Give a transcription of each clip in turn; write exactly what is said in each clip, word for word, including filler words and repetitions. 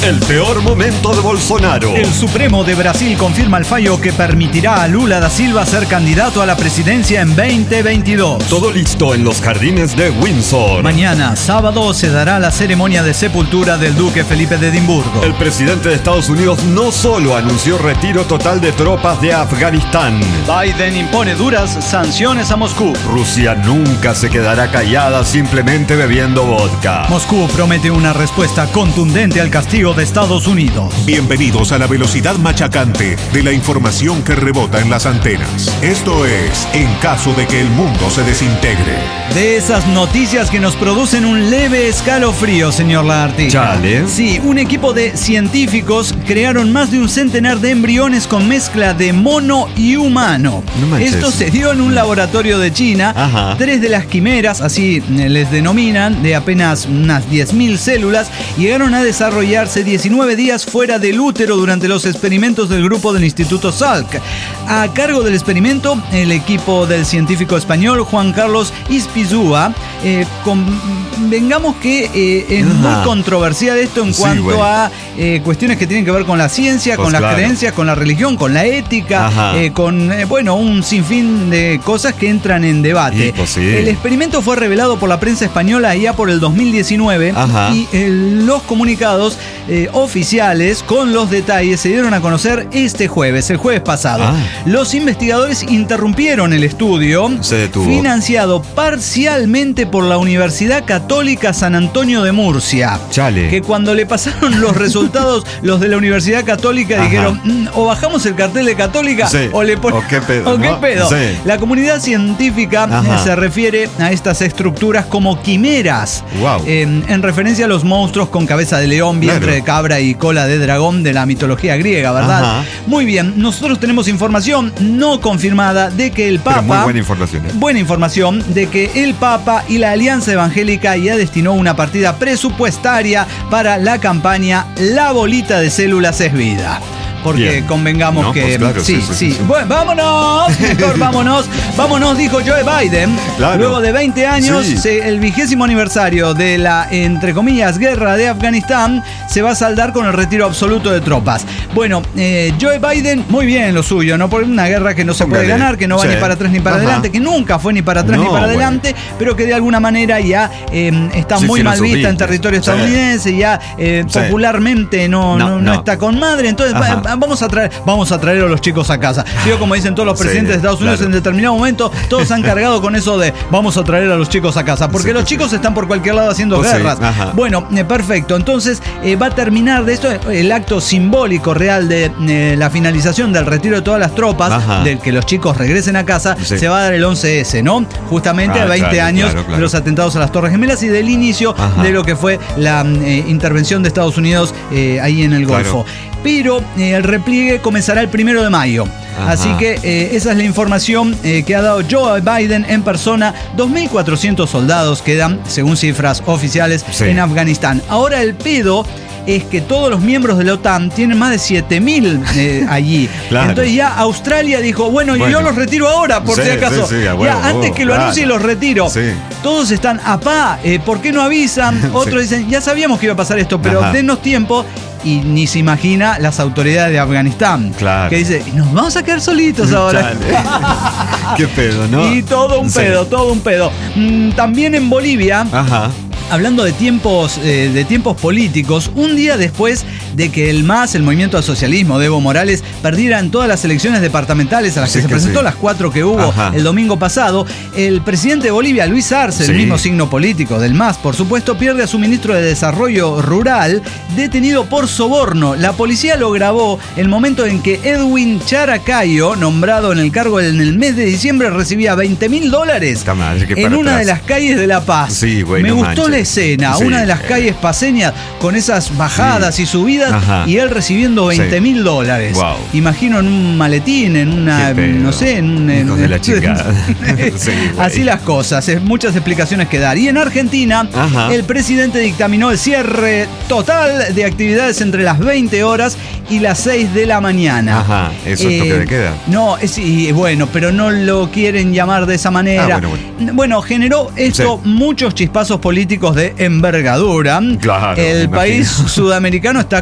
El peor momento de Bolsonaro. El Supremo de Brasil confirma el fallo que permitirá a Lula da Silva ser candidato a la presidencia en veinte veintidós. Todo listo en los jardines de Windsor. Mañana, sábado, se dará la ceremonia de sepultura del duque Felipe de Edimburgo. El presidente de Estados Unidos no solo anunció retiro total de tropas de Afganistán. Biden impone duras sanciones a Moscú. Rusia nunca se quedará callada simplemente bebiendo vodka. Moscú promete una respuesta contundente al castigo de Estados Unidos. Bienvenidos a la velocidad machacante de la información que rebota en las antenas. Esto es En caso de que el mundo se desintegre. De esas noticias que nos producen un leve escalofrío, señor Lagartija. Chale. Sí, un equipo de científicos crearon más de un centenar de embriones con mezcla de mono y humano. No manches. Esto se dio en un laboratorio de China. Ajá. Tres de las quimeras, así les denominan, de apenas unas diez mil células, llegaron a desarrollarse diecinueve días fuera del útero durante los experimentos del grupo del Instituto Salk. A cargo del experimento, el equipo del científico español Juan Carlos Ispizúa. Eh, convengamos que eh, es Ajá. muy controversial esto en Sí, cuanto güey. a eh, cuestiones que tienen que ver con la ciencia, Pues con las claro. creencias, con la religión, con la ética, eh, con, eh, bueno, un sinfín de cosas que entran en debate. Y, pues, sí. El experimento fue revelado por la prensa española ya por el dos mil diecinueve. Ajá. Y eh, los comunicados eh, oficiales con los detalles se dieron a conocer este jueves, el jueves pasado. Ah. Los investigadores interrumpieron el estudio, Se detuvo. financiado parcialmente por la Universidad Católica San Antonio de Murcia. Chale. Que cuando le pasaron los resultados, los de la Universidad Católica Ajá. dijeron, "Mm, o bajamos el cartel de Católica Sí. o le ponemos... O qué pedo, o qué ¿no? pedo". Sí. La comunidad científica Ajá. eh, se refiere a estas estructuras como quimeras. Wow. Eh, en referencia a los monstruos con cabeza de león, vientre Claro. de cabra y cola de dragón de la mitología griega, ¿verdad? Ajá. Muy bien, nosotros tenemos información no confirmada de que el Papa... Pero muy buena información. ¿eh? Buena información de que el Papa y la Alianza Evangélica ya destinó una partida presupuestaria para la campaña La bolita de células es vida. Porque Bien. convengamos No, que... pues claro, sí, sí, sí, sí. sí, sí. Bueno, vámonos, mejor vámonos. Vámonos, dijo Joe Biden. Claro. Luego de veinte años, Sí. se- el vigésimo aniversario de la, entre comillas, guerra de Afganistán se va a saldar con el retiro absoluto de tropas. Bueno, eh, Joe Biden, muy bien lo suyo, ¿no? Por una guerra que no se puede Póngale. ganar, que no va Sí. ni para atrás ni para Ajá. adelante, que nunca fue ni para atrás No, ni para bueno. adelante, pero que de alguna manera ya eh, está Sí, muy sí, mal los vista en obliges. territorio Sí. estadounidense, ya eh, Sí. popularmente no, No, no, no no. está con madre. Entonces, Ajá. va- vamos a traer, vamos a traer a los chicos a casa. Digo, como dicen todos los Sí, presidentes de Estados Unidos, claro. en determinado momento, todos se han cargado con eso de vamos a traer a los chicos a casa, porque Sí, los sí, chicos sí. están por cualquier lado haciendo Pues sí, guerras. ajá. Bueno, eh, perfecto. Entonces, eh, va a terminar de esto el acto simbólico real de eh, la finalización del retiro de todas las tropas, Ajá. del que los chicos regresen a casa, Sí. se va a dar el once ese, ¿no? Justamente Ah, a veinte claro, años claro, claro. de los atentados a las Torres Gemelas y del inicio Ajá. de lo que fue la eh, intervención de Estados Unidos eh, ahí en el Claro. Golfo. Pero eh, el repliegue comenzará el primero de mayo. Ajá. Así que eh, esa es la información eh, que ha dado Joe Biden en persona. dos mil cuatrocientos soldados quedan, según cifras oficiales, Sí. en Afganistán. Ahora el pedo es que todos los miembros de la OTAN tienen más de siete mil eh, allí. Claro. Entonces ya Australia dijo, bueno, Bueno. yo los retiro ahora, por Sí, si acaso. sí, sí, a ya, huevo, antes huevo, que lo claro. anuncie, los retiro. Sí. Todos están, apá, eh, ¿por qué no avisan? Otros dicen, ya sabíamos que iba a pasar esto, pero Ajá. denos tiempo. Y ni se imagina las autoridades de Afganistán. Claro. Que dice, nos vamos a quedar solitos ahora. Chale. Qué pedo, ¿no? Y todo un Sí. pedo, todo un pedo. Mm, también en Bolivia, Ajá. hablando de tiempos, eh, de tiempos políticos, un día después de que el M A S, el Movimiento al Socialismo de Evo Morales, perdieran todas las elecciones departamentales a las Sí, que se que presentó, sí. las cuatro que hubo Ajá. el domingo pasado, el presidente de Bolivia, Luis Arce, Sí. el mismo signo político del M A S, por supuesto, pierde a su ministro de Desarrollo Rural, detenido por soborno. La policía lo grabó el momento en que Edwin Characayo, nombrado en el cargo en el mes de diciembre, recibía veinte mil dólares Está mal, que en para una atrás. de las calles de La Paz. Sí, güey, Me no gustó manches. la escena, Sí. una de las calles paseñas con esas bajadas Sí. y subidas, Ajá. y él recibiendo veinte mil dólares. Wow. Imagino en un maletín, en una, Qué pedo. no sé, en un... en- Hijos de la chingada. Sí, güey. Así las cosas, es muchas explicaciones que dar. Y en Argentina, Ajá. el presidente dictaminó el cierre total de actividades entre las veinte horas y las seis de la mañana. Ajá, eso es toque de queda. No, es, y, bueno, pero no lo quieren llamar de esa manera. Ah, bueno, bueno. Bueno, generó esto muchos chispazos políticos de envergadura. Claro, me El imagino. país sudamericano está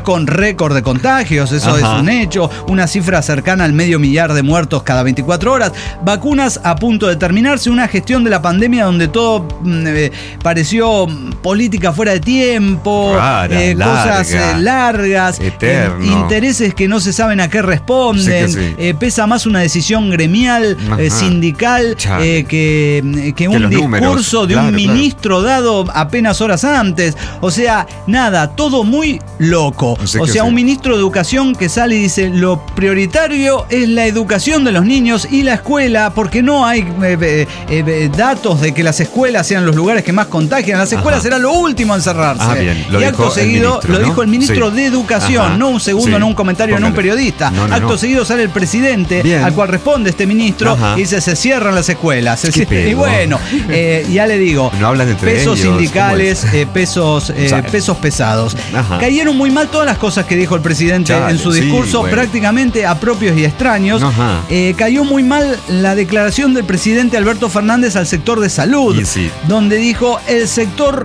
con récord de contagios, eso Ajá. es un hecho, una cifra cercana al medio millar de muertos cada veinticuatro horas, vacunas a punto de terminarse, una gestión de la pandemia donde todo eh, pareció política fuera de tiempo, Rara, eh, larga, cosas eh, largas, eterno. eh, intereses que no se saben a qué responden, Sí que sí. eh, pesa más una decisión gremial, Ajá. eh, sindical, Chale. eh, que, que un los números, discurso de claro, un claro. ministro dado apenas horas antes. O sea, nada, todo muy loco. Sí o que sea, sí. un ministro de educación que sale y dice, lo prioritario es la educación de los niños y la escuela, porque no hay eh, eh, eh, datos de que las escuelas sean los lugares que más contagian. Las escuelas Ajá. será lo último en cerrarse. Ah, bien. Lo y dijo acto el seguido ministro, lo ¿no? dijo el ministro Sí. de Educación, Ajá. no un segundo, Sí. no un comentario, no un Póngale. periodista. No, no, acto no. seguido sale el presidente, Bien. al cual responde este ministro, Ajá. y dice, se cierran las escuelas. Se ¿Qué cier- y pedo? bueno, eh, ya le digo, No hablan entre pesos ellos, sindicales, ¿cómo es? eh, pesos, eh, Sabe. pesos pesados. Ajá. Cayeron muy mal todas las cosas que dijo el presidente Chale, en su sí, discurso, bueno. prácticamente a propios y extraños. Ajá. Eh, cayó muy mal la declaración del presidente Alberto Fernández al sector de salud, Y sí. donde dijo, el sector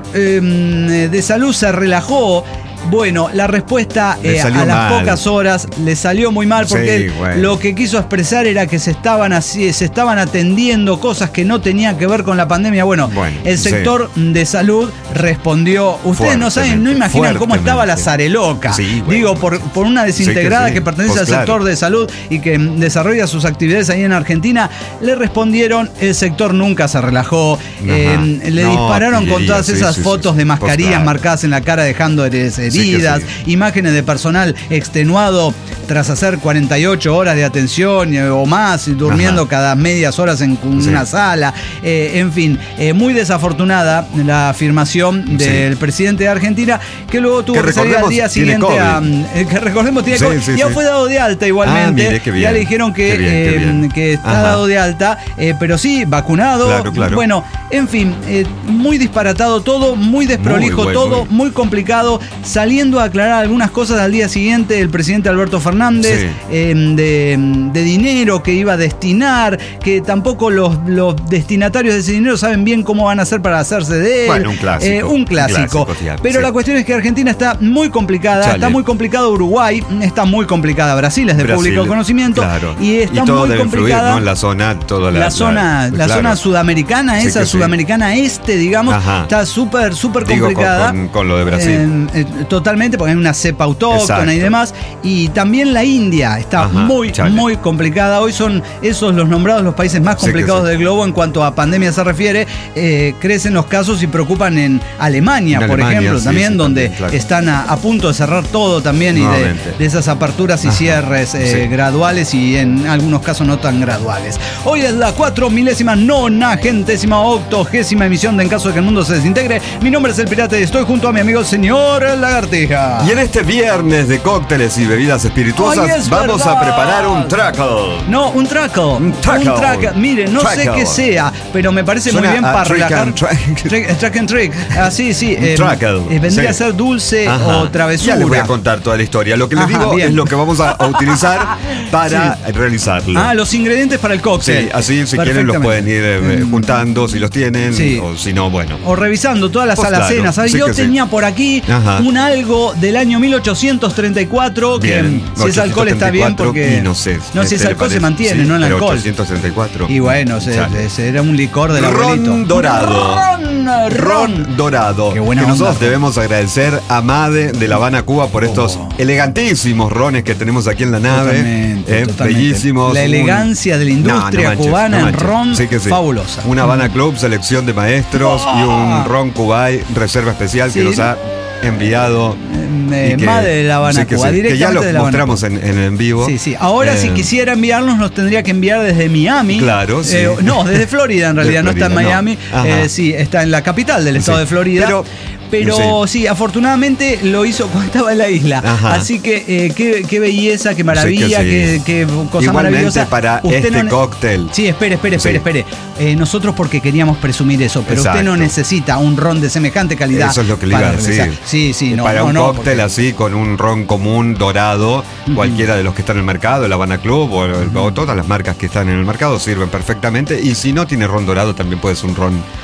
eh, de salud se relajó. Bueno, la respuesta Le eh, a salió las mal. pocas horas le salió muy mal porque Sí, él bueno. lo que quiso expresar era que se estaban así, se estaban atendiendo cosas que no tenían que ver con la pandemia. Bueno, Bueno, el sí. sector de salud respondió. Ustedes no saben, no imaginan cómo estaba la Zareloca. Sí, bueno. Digo, por, por una desintegrada Sí que que, sí. pertenece Pues al claro. sector de salud y que mm, desarrolla sus actividades ahí en Argentina, le respondieron, el sector nunca se relajó. Eh, le No, dispararon con pillería, todas sí, esas sí, fotos sí. de Pues mascarillas claro. marcadas en la cara dejando heres- que heridas, sí. imágenes de personal extenuado tras hacer cuarenta y ocho horas de atención eh, o más, y durmiendo Ajá. cada medias horas en una Sí. sala. Eh, en fin, eh, muy desafortunada la afirmación del Sí. presidente de Argentina, que luego tuvo Que que, salir al recordemos, día tiene siguiente a... COVID. eh, que recordemos, tiene Sí, COVID. sí, ya sí. fue dado de alta igualmente. Ah, mire, qué bien. Ya le dijeron que, Qué bien, qué eh, bien. que está Ajá. dado de alta, eh, pero sí, vacunado. Claro, claro. Bueno, en fin, eh, muy disparatado todo, muy desprolijo Muy bueno, todo, muy- muy complicado, saliendo a aclarar algunas cosas al día siguiente el presidente Alberto Fernández, Sí. eh, de, de dinero que iba a destinar, que tampoco los, los destinatarios de ese dinero saben bien cómo van a hacer para hacerse de él. Bueno, un clásico, Eh, un un clásico. clásico, tía, Pero sí. la cuestión es que Argentina está muy complicada, Chale. está muy complicado Uruguay, está muy complicada Brasil, es de Brasil, público conocimiento, claro. y está y todo muy debe influir, complicada. ¿no? En la zona, toda la, La zona, la claro. zona sudamericana, Sí esa que sí. sudamericana este, digamos, Ajá. está súper, súper Digo, con, complicada. con- con lo de Brasil. Eh, eh, totalmente, porque hay una cepa autóctona Exacto. y demás. Y también la India está Ajá, muy, chale. muy complicada. Hoy son esos los nombrados los países más Sí que complicados sí. del globo en cuanto a pandemia se refiere. Eh, crecen los casos y preocupan en Alemania, En por Alemania, ejemplo, sí, también, sí, donde también, claro. están a, a punto de cerrar todo también y de, Nuevamente. de esas aperturas y Ajá, cierres eh, sí. graduales y en algunos casos no tan graduales. Hoy es la cuatro milésima nonagentésima octogésima emisión de En Caso de que el Mundo se Desintegre. Mi nombre es El Pirata y estoy junto a mi amigo el señor Lagartija. Y en este viernes de cócteles y bebidas espirituosas Ay, es vamos verdad. a preparar un trackle. No, un trackle. Un trackle. trackle. Mire, no sé Trackle. qué sea, pero me parece Suena muy bien a para trick relajar. and track. Trick, track and trick. Ah, sí, sí. Un eh, trackle. eh, vendría Sí. a ser dulce Ajá. o travesura. Ya les voy a contar toda la historia. Lo que les Ajá, digo bien. es lo que vamos a, a utilizar para realizarlo. Ah, los ingredientes para el cóctel. Sí, así si quieren los pueden ir eh, Em, juntando si los tienen, sí. o si no, bueno. O revisando todas las Pues claro, alacenas. ¿sabes? sí Yo que sí. tenía por aquí Ajá. un algo del año mil ochocientos treinta y cuatro que Bien, si es alcohol está bien porque y no sé. no, si ¿qué es le alcohol se parece? mantiene, Sí, no el pero alcohol. ochocientos treinta y cuatro. Y bueno, se, Chale. se- era un licor del abuelito. Ron dorado. Ron, ron. Ron dorado. Qué buena que nosotros onda. debemos agradecer a Made de La Habana, Cuba, por estos Oh. elegantísimos rones que tenemos aquí en la nave. Totalmente, Eh, totalmente. bellísimos. La Un- elegancia de la industria No, no manches, cubana no en manches. ron, Sí que sí. fabulosa. Una Habana Club, selección de maestros Oh. y un ron Cubay, reserva especial Sí. que nos ha enviado. Eh, y que- Madre de La Habana, sí que Cuba, sí, que ya directamente lo de La Habana, mostramos en, en, en vivo. Sí, sí. Ahora, Eh, si quisiera enviarnos, nos tendría que enviar desde Miami. Claro, sí. Eh, no, desde Florida, en De realidad. No está en Florida, no. Miami. Ajá. Eh, sí, está en la capital del estado Sí. de Florida. Pero- Pero sí. afortunadamente lo hizo cuando estaba en la isla. Ajá. Así que eh, qué, qué belleza, qué maravilla, Sí que qué, sí. qué cosa Igualmente maravillosa. para Usted este no ne- cóctel. Sí, espere, espere, espere, Sí. espere. Eh, nosotros porque queríamos presumir eso, pero usted no Exacto. necesita un ron de semejante calidad. Eso es lo que le iba para a decir. realizar. Sí, sí, no. Para no, un no, cóctel porque- así, con un ron común, dorado, Ujú. cualquiera de los que están en el mercado, el Habana Club o, el- o todas las marcas que están en el mercado sirven perfectamente. Y si no tiene ron dorado, también puede ser un ron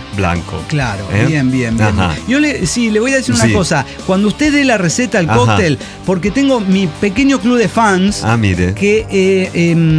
blanco. Claro, ¿Eh? bien, bien, bien. Ajá. Yo le, sí, le voy a decir una Sí. cosa. Cuando usted dé la receta al Ajá. cóctel, porque tengo mi pequeño club de fans Ah, mire. que eh,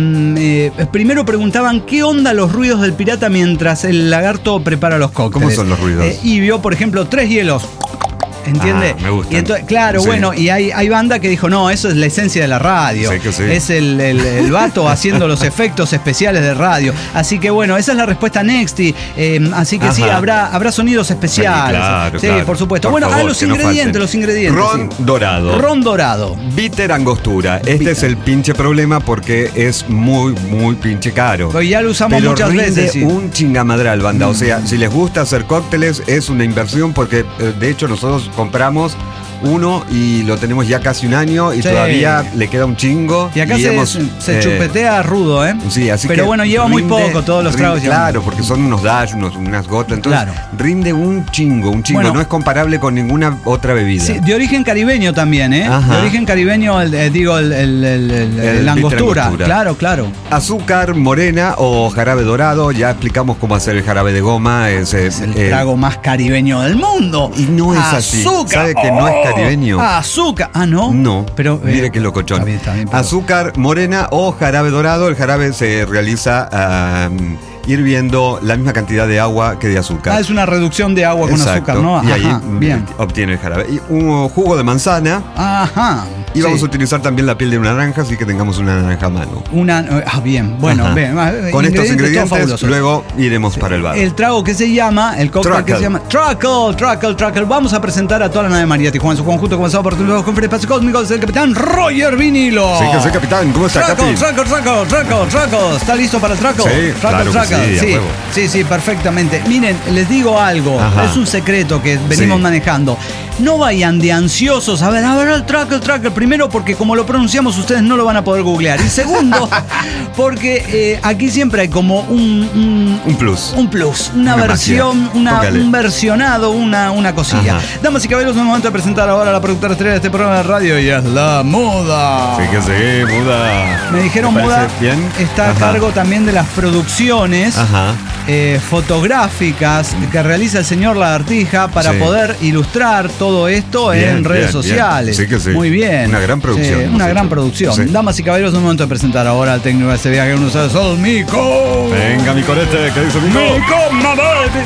eh, eh, primero preguntaban qué onda los ruidos del pirata mientras el lagarto prepara los cócteles. ¿Cómo son los ruidos? Eh, y vio, por ejemplo, tres hielos. ¿Entiende? Ah, me gustan. Y entonces, claro, Sí. bueno, y hay, hay banda que dijo, no, eso es la esencia de la radio. Sí que sí. Es el, el, el vato haciendo los efectos especiales de radio. Así que bueno, esa es la respuesta Nexty. Eh, así que Ajá. sí, habrá, habrá sonidos especiales. Sí, claro, Sí, claro. por supuesto. Por bueno, favor, a los que no ingredientes, falten. los ingredientes. Ron sí. dorado. Ron dorado. Bitter angostura. Este Bitter. es el pinche problema porque es muy, muy pinche caro. Pero ya lo usamos Pero muchas rinde veces. Sí. un chingamadral, banda. O sea, si les gusta hacer cócteles, es una inversión porque, eh, de hecho, nosotros compramos uno y lo tenemos ya casi un año y Sí. todavía le queda un chingo. Y acá se, hemos, se eh, chupetea rudo, ¿eh? Sí, así Pero que bueno, lleva muy rinde- poco todos los rinde- tragos. llevan- Claro, porque son unos dash, unos, unas gotas. Entonces, Claro. rinde un chingo, un chingo. Bueno. No es comparable con ninguna otra bebida. Sí, de origen caribeño también, ¿eh? Ajá. De origen caribeño, el, eh, digo, el, el, el, el- El la bitter angostura. angostura. Claro, claro. Azúcar morena o jarabe dorado. Ya explicamos cómo hacer el jarabe de goma. Es, Es el eh, trago más caribeño del mundo. Y no es así. Azúcar. ¿Sabe que no es caribeño? Azúcar. Ah, no. No, Pero, eh, mire que locochón. Está bien, está bien, pero- Azúcar morena o jarabe dorado. El jarabe se realiza ah, hirviendo la misma cantidad de agua que de azúcar. Ah, es una reducción de agua con Exacto. azúcar, ¿no? Y ahí Ajá, mm, bien. obtiene el jarabe. Y un jugo de manzana. Ajá. Y vamos sí. a utilizar también la piel de una naranja, así que tengamos una naranja a mano. Una. Ah, bien. Bueno, Ajá. bien. Ah, Con estos todo ingredientes, fabuloso. luego iremos para el bar. El trago que se llama, el cóctel que Truckle. se llama Truckle, Truckle, Truckle. Vamos a presentar a toda la nave María Tijuana en su conjunto, comenzado por los conferencias espacio cósmico del capitán Roger Vinilo. Sí, que sé, capitán. ¿Cómo está, Truckle, Capi? Truckle, Truckle, Truckle, Truckle. ¿Está listo para el Truckle? Sí, Truckle, claro que Truckle. sí, a sí, huevo. sí, sí, perfectamente. Miren, les digo algo. Ajá. Es un secreto que venimos Sí. manejando. No vayan de ansiosos a ver, a ver el Truckle, Truckle. Primero, porque como lo pronunciamos, ustedes no lo van a poder googlear. Y segundo, porque eh, aquí siempre hay como un, un Un plus. un plus, una, Una versión, magia. una, Póngale. un versionado, una, una cosilla. Ajá. Damas y caballeros, es el momento de presentar ahora a la productora estrella de este programa de radio y es la Muda. Fíjese, muda. Me dijeron, ¿Te Muda parece bien? está a Ajá. cargo también de las producciones Ajá. eh, fotográficas que realiza el señor Lagartija para Sí. poder ilustrar todo esto Bien, en redes bien, sociales. bien. Sí que sí. Muy bien. Una gran producción Sí, hemos una gran hecho. producción. Sí. Damas y caballeros, es el momento de presentar ahora al técnico de este viaje con ustedes, el Mico. Venga, mi corete, ¿qué dice Mico? Mico, mamá.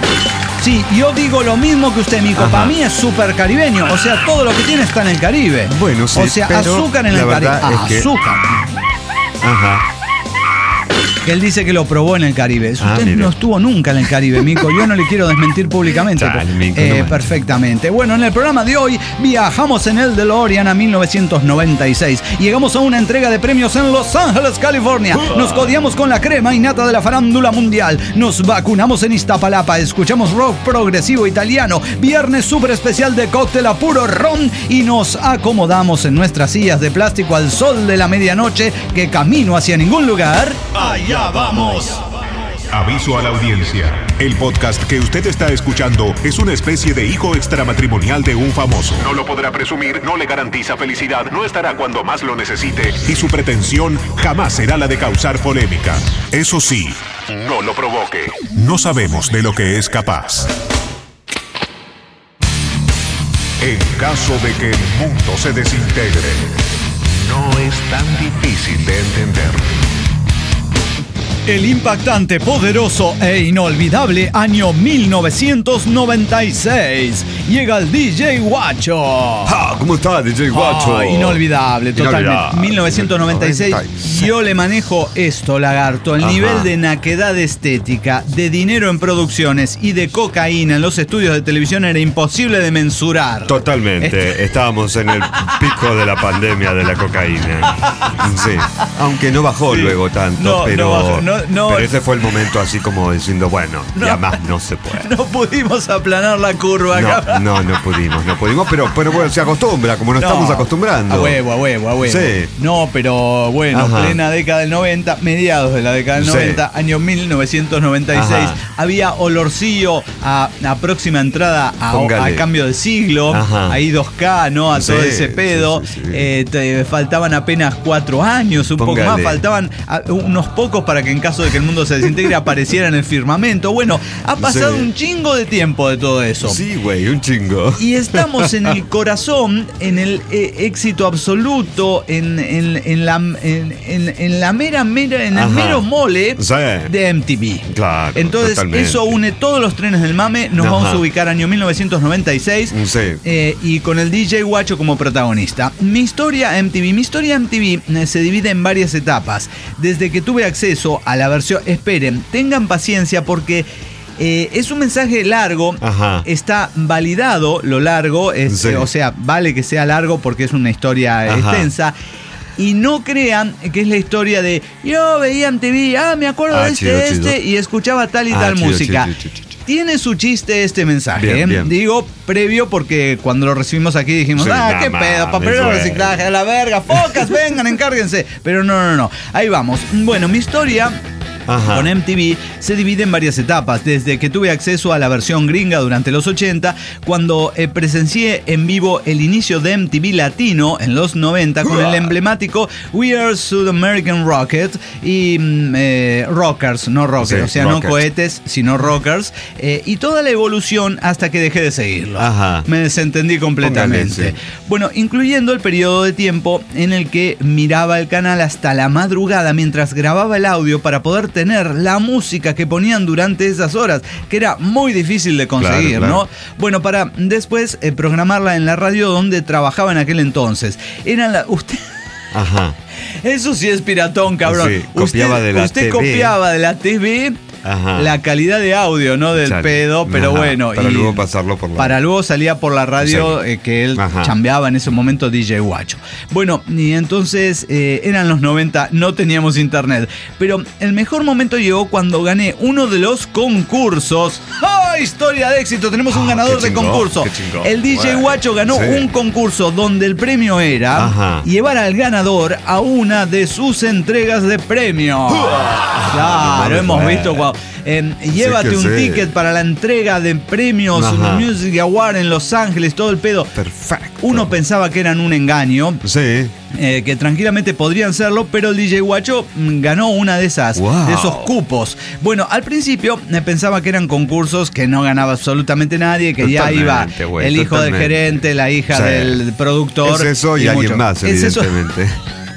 Sí, yo digo lo mismo que usted, Mico. Ajá. Para mí es súper caribeño. O sea, todo lo que tiene está en el Caribe. Bueno, sí, O sea, pero azúcar en la el Caribe. verdad es que- Azúcar. Ajá. Que él dice que lo probó en el Caribe. Usted Ah, mire. no estuvo nunca en el Caribe, Mico. Yo no le quiero desmentir públicamente. Dale, Mico, Eh, no manches. perfectamente. Bueno, en el programa de hoy viajamos en el DeLorean a mil novecientos noventa y seis. Llegamos a una entrega de premios en Los Ángeles, California. Nos codiamos con la crema y nata de la farándula mundial. Nos vacunamos en Iztapalapa. Escuchamos rock progresivo italiano. Viernes súper especial de cóctel a puro ron. Y nos acomodamos en nuestras sillas de plástico al sol de la medianoche, que camino hacia ningún lugar. Allá vamos. Aviso a la audiencia. El podcast que usted está escuchando es una especie de hijo extramatrimonial de un famoso. No lo podrá presumir, no le garantiza felicidad, no estará cuando más lo necesite y su pretensión jamás será la de causar polémica. Eso sí, no lo provoque. No sabemos de lo que es capaz. En caso de que el mundo se desintegre, no es tan difícil de entender. El impactante, poderoso e inolvidable año mil novecientos noventa y seis. Llega el D J Guacho. Ah, ¿cómo está, D J Guacho? Ah, inolvidable, totalmente. Inolvidable. mil novecientos noventa y seis. noventa y seis. Yo le manejo esto, Lagarto. El Ajá. nivel de naquedad estética, de dinero en producciones y de cocaína en los estudios de televisión era imposible de mensurar. Totalmente. Estábamos en el pico de la pandemia de la cocaína. Sí. Aunque no bajó Sí. luego tanto, No, no pero, bajó, no, no. pero ese fue el momento así como diciendo, bueno, No. ya más no se puede. No pudimos aplanar la curva acá. No, no, no pudimos, no pudimos, pero, pero bueno, se acostumbra, como nos No, estamos acostumbrando. A huevo, a huevo, a huevo. Sí. No, pero bueno, Ajá. plena década del noventa, mediados de la década del Sí. noventa, año mil novecientos noventa y seis, Ajá. había olorcillo a, a próxima entrada a, Póngale. a cambio de siglo, Ajá. ahí dos K, ¿no? A Sí, todo ese pedo. sí, sí, sí. Eh, te- faltaban apenas cuatro años, un poco Póngale. más, faltaban a- unos pocos para que en caso de que el mundo se desintegre, apareciera en el firmamento. Bueno, ha pasado Sí. un chingo de tiempo de todo eso. Sí, güey, un chingo. Y estamos en el corazón, en el eh, éxito absoluto, en, en, en, la, en, en, en la mera, mera, en el Ajá. mero mole Sí. de M T V. Claro, Entonces, totalmente. eso une todos los trenes del mame. Nos Ajá. vamos a ubicar año mil novecientos noventa y seis. Sí. Eh, y con el D J Guacho como protagonista. Mi historia M T V. Mi historia M T V eh, se divide en varias etapas. Desde que tuve acceso a la versión... Esperen, tengan paciencia porque... Eh, es un mensaje largo, Ajá. está validado lo largo, es, Sí. eh, o sea, vale que sea largo porque es una historia Ajá. extensa. Y no crean que es la historia de yo veía M T V, ah, me acuerdo Ah, de este, chido, este, chido. y escuchaba tal y Ah, tal chido, música. chido, chido, chido, chido. Tiene su chiste este mensaje, Bien, ¿eh? bien. Digo, previo porque cuando lo recibimos aquí dijimos, Sí, ah, no qué mames, pedo, papel de güey. reciclaje, a la verga, focas, vengan, encárguense. Pero no, no, no, ahí vamos. Bueno, mi historia... Ajá. Con M T V se divide en varias etapas, desde que tuve acceso a la versión gringa durante los ochenta, cuando eh, presencié en vivo el inicio de M T V Latino en los noventa con el emblemático We Are South American Rocket y mm, eh, Rockers, no Rockers, Sí, o sea, Rockers. no cohetes, sino Rockers, eh, y toda la evolución hasta que dejé de seguirlo. Ajá. Me desentendí completamente. Póngale, sí. Bueno, incluyendo el periodo de tiempo en el que miraba el canal hasta la madrugada mientras grababa el audio para poder tener la música que ponían durante esas horas, que era muy difícil de conseguir, Claro, claro. ¿no? Bueno, para después eh, programarla en la radio donde trabajaba en aquel entonces. Eran la... Usted... Ajá. Eso sí es piratón, cabrón. Sí, copiaba usted, de la usted T V. copiaba de la T V Ajá. la calidad de audio, no del Chale. pedo, pero Ajá, bueno. para y luego pasarlo por la... Para luego salía por la radio Sí. eh, que él Ajá. chambeaba en ese momento, D J Guacho. Bueno, y entonces eh, eran los noventa, no teníamos internet. Pero el mejor momento llegó cuando gané uno de los concursos. ¡Ah! Historia de éxito, tenemos un Ah, ganador qué de chingón, concurso. qué chingón. El D J Bueno, Guacho ganó sí. un concurso donde el premio era Ajá. llevar al ganador a una de sus entregas de premio. Claro, no me hemos fue. visto cuando, eh, llévate que un sí. ticket para la entrega de premios Ajá. Music Award en Los Ángeles, todo el pedo. Perfecto. Uno pensaba que eran un engaño, Sí. eh, que tranquilamente podrían serlo, pero el D J Guacho mm, ganó una de esas, Wow. de esos cupos. Bueno, al principio eh, pensaba que eran concursos que no ganaba absolutamente nadie, que ya iba Totalmente, güey, el hijo del totalmente. gerente, la hija Sí. del productor. Es eso y, y alguien mucho. más, Es eso. evidentemente.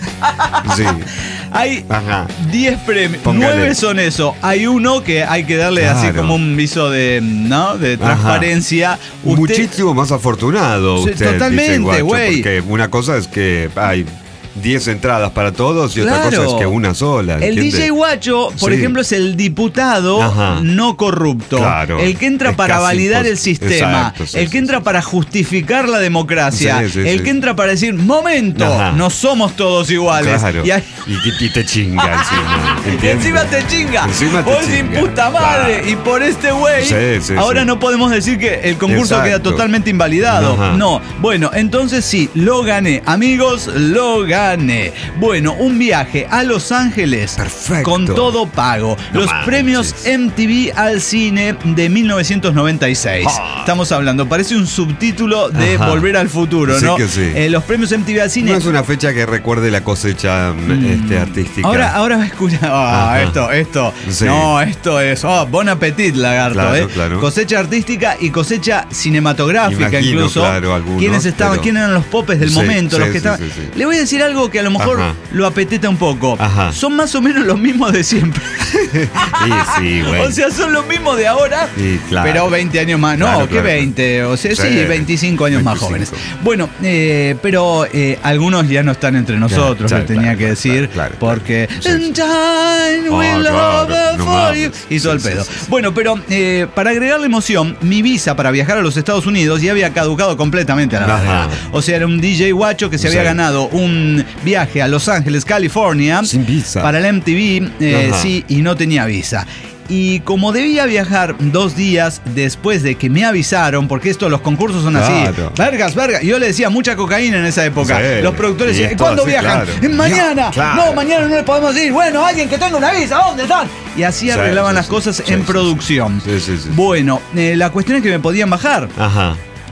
Sí. Hay Ajá. diez premios, Póngale. nueve son eso. Hay uno que hay que darle así Claro. como un viso de, ¿no? de Ajá. transparencia. Usted- Muchísimo más afortunado Sí, usted, totalmente, D J Guacho, güey. porque una cosa es que hay diez entradas para todos y otra Claro. cosa es que una sola. El ¿entiende? D J Guacho, por Sí. ejemplo, es el diputado Ajá. no corrupto. Claro. El que entra Es para casi validar el impos- sistema. Exacto, sí, el sí, que entra sí. para justificar la democracia. Sí, sí, el sí. que entra para decir, momento, Ajá. no somos todos iguales. Claro. Y, ahí- Y, que- y te chinga encima. y ¿entiende? encima te chinga. Encima te Vos sin chinga. puta madre. Claro. Y por este güey, Sí, sí, ahora sí. no podemos decir que el concurso Exacto. queda totalmente invalidado. Ajá. No. Bueno, entonces sí, lo gané. Amigos, lo gané. Bueno, un viaje a Los Ángeles. Perfecto. Con todo pago. No Los manches. premios M T V al cine de mil novecientos noventa y seis. Ah. Estamos hablando, parece un subtítulo de Ajá. Volver al Futuro, Sí ¿no? que sí. Eh, los premios M T V al cine. No es una fecha que recuerde la cosecha este, artística. Ahora, ahora va a escuchar. Ah, Ajá. esto, esto. Sí. No, esto es. Oh, bon appetit, lagarto, Claro, ¿eh? claro. Cosecha artística y cosecha cinematográfica, Imagino, incluso. claro, algunos, ¿Quiénes estaban? pero- ¿Quiénes eran los popes del Sí, momento? sí, los que sí, estaban. sí, sí. Le voy a decir algo que a lo mejor Ajá. lo apetita un poco. Ajá. Son más o menos los mismos de siempre. Sí, sí, güey. O sea, son los mismos de ahora, Sí, claro. pero veinte años más. No, Claro, ¿qué claro. veinte? O sea, sí, Sí, veinticinco años más veinticinco. jóvenes. Bueno, eh, pero eh, algunos ya no están entre nosotros, claro, le tenía claro, que claro, decir, claro, claro. porque Sí, sí. In time Oh, we'll claro, love no for mames. you. Y todo el Sí, pedo. sí, sí. Bueno, pero eh, para agregarle emoción, mi visa para viajar a los Estados Unidos ya había caducado completamente a la Ajá. verdad. O sea, era un D J Guacho que se había Sí. ganado un viaje a Los Ángeles, California, Sin visa. para el M T V, eh, Ajá. sí, y no tenía visa. Y como debía viajar dos días después de que me avisaron, porque esto, los concursos son así, Claro. vergas, vergas. Yo le decía mucha cocaína en esa época. Sí. Los productores Y decían, es todo ¿cuándo así, viajan? claro. "Eh, Mañana. Ya, claro. No, mañana no le podemos ir. Bueno, alguien que tenga una visa, ¿dónde están? Y así Sí, arreglaban sí, las sí. cosas Sí, en sí, producción. sí. Sí, sí, sí. Bueno, eh, la cuestión es que me podían bajar. Ajá.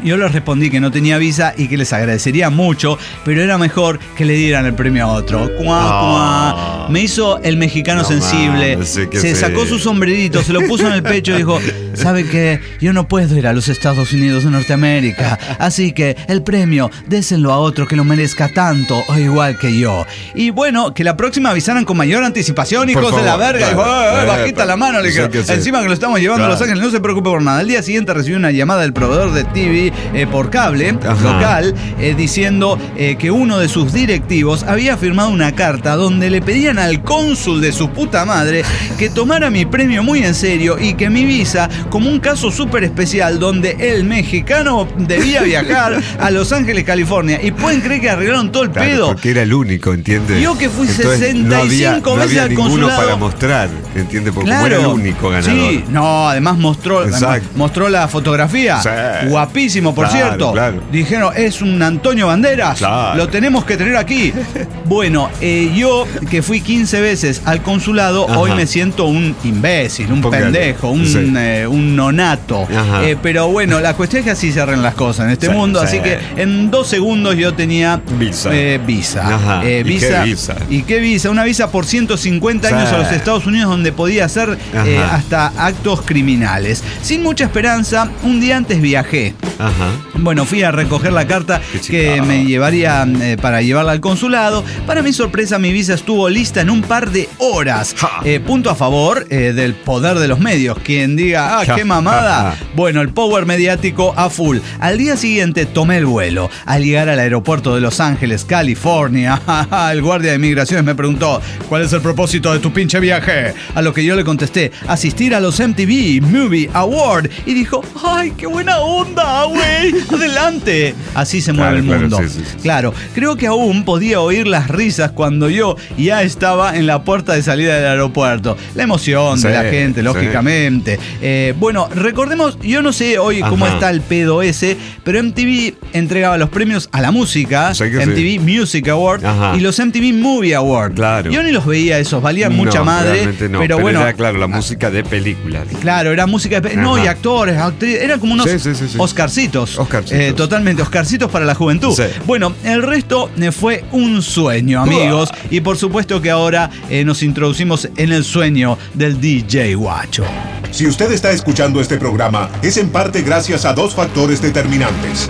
yo les respondí que no tenía visa y que les agradecería mucho, pero era mejor que le dieran el premio a otro. Cuá, cuá. Me hizo el mexicano No, sensible, man, sí que se sí. sacó su sombrerito, se lo puso en el pecho y dijo, ¿sabe qué? Yo no puedo ir a los Estados Unidos de Norteamérica, así que el premio déselo a otro que lo merezca tanto o igual que yo. Y bueno, que la próxima avisaran con mayor anticipación, hijos Por de la favor, verga. claro. Dijo, eh, eh, Eh, bajita la mano, le sí dijeron. que sí. Encima que lo estamos llevando Claro. a Los Ángeles, no se preocupe por nada. Al día siguiente recibí una llamada del proveedor de T V eh, por cable Ajá. local eh, diciendo eh, que uno de sus directivos había firmado una carta donde le pedían al cónsul de su puta madre que tomara mi premio muy en serio y que mi visa como un caso súper especial donde el mexicano debía viajar a Los Ángeles, California. Y pueden creer que arreglaron todo el Claro, pedo. porque era el único, ¿entiendes? Yo que fui Entonces, sesenta y cinco no había, veces no había al ninguno consulado. para mostrar, ¿entiendes? Porque Claro. como era el único ganador. Sí, no, además mostró, Exacto. mostró la fotografía. Sí. Guapísimo, por Claro, cierto. claro. Dijeron, es un Antonio Banderas. Claro. Lo tenemos que tener aquí. Bueno, eh, yo que fui quince veces al consulado, Ajá. hoy me siento un imbécil, un Póngale. pendejo, un, Sí. eh, un nonato. Ajá. Eh, pero bueno, la cuestión es que así se arreglan las cosas en este Sí, mundo. sí. Así que en dos segundos yo tenía Visa. eh, visa. Ajá. Eh, ¿Y qué visa? ¿Y qué visa? Una visa por ciento cincuenta Sí. años a los Estados Unidos donde podía hacer eh, Ajá. hasta actos criminales. Sin mucha esperanza, un día antes viajé. Ajá. Bueno, fui a recoger la carta Qué que chingado. me llevaría eh, para llevarla al consulado. Para mi sorpresa, mi visa estuvo lista en un par de horas. Ja. Eh, punto a favor eh, del poder de los medios. Quien diga, ah, Ja, qué mamada. ja, ja. Bueno, el power mediático a full. Al día siguiente tomé el vuelo. Al llegar al aeropuerto de Los Ángeles, California, el guardia de migraciones me preguntó, ¿cuál es el propósito de tu pinche viaje? A lo que yo le contesté, asistir a los M T V Movie Award. Y dijo, ¡ay, qué buena onda, güey! ¡Adelante! Así se mueve Claro, el claro, mundo. sí, sí, sí. Claro, creo que aún podía oír las risas cuando yo ya estaba en la puerta de salida del aeropuerto. La emoción de Sí, la gente, sí. lógicamente. Eh, bueno, recordemos, yo no sé hoy cómo Ajá. está el pedo ese, pero M T V entregaba los premios a la música, Sí que M T V sí. Music Award Ajá. y los M T V Movie Award. Claro. Yo ni los veía esos, valían mucha No, madre, realmente no, pero, bueno, era, claro, la música de películas. claro, era música de... No, Ajá. y actores, actrices, eran como unos Sí, sí, sí, sí. Oscarcitos. Oscarcitos. Eh, totalmente, Oscarcitos para la juventud. Sí. Bueno, el resto eh, fue un sueño, amigos. Y por supuesto que ahora eh, nos introducimos en el sueño del D J Guacho. Si usted está escuchando este programa, es en parte gracias a dos factores determinantes.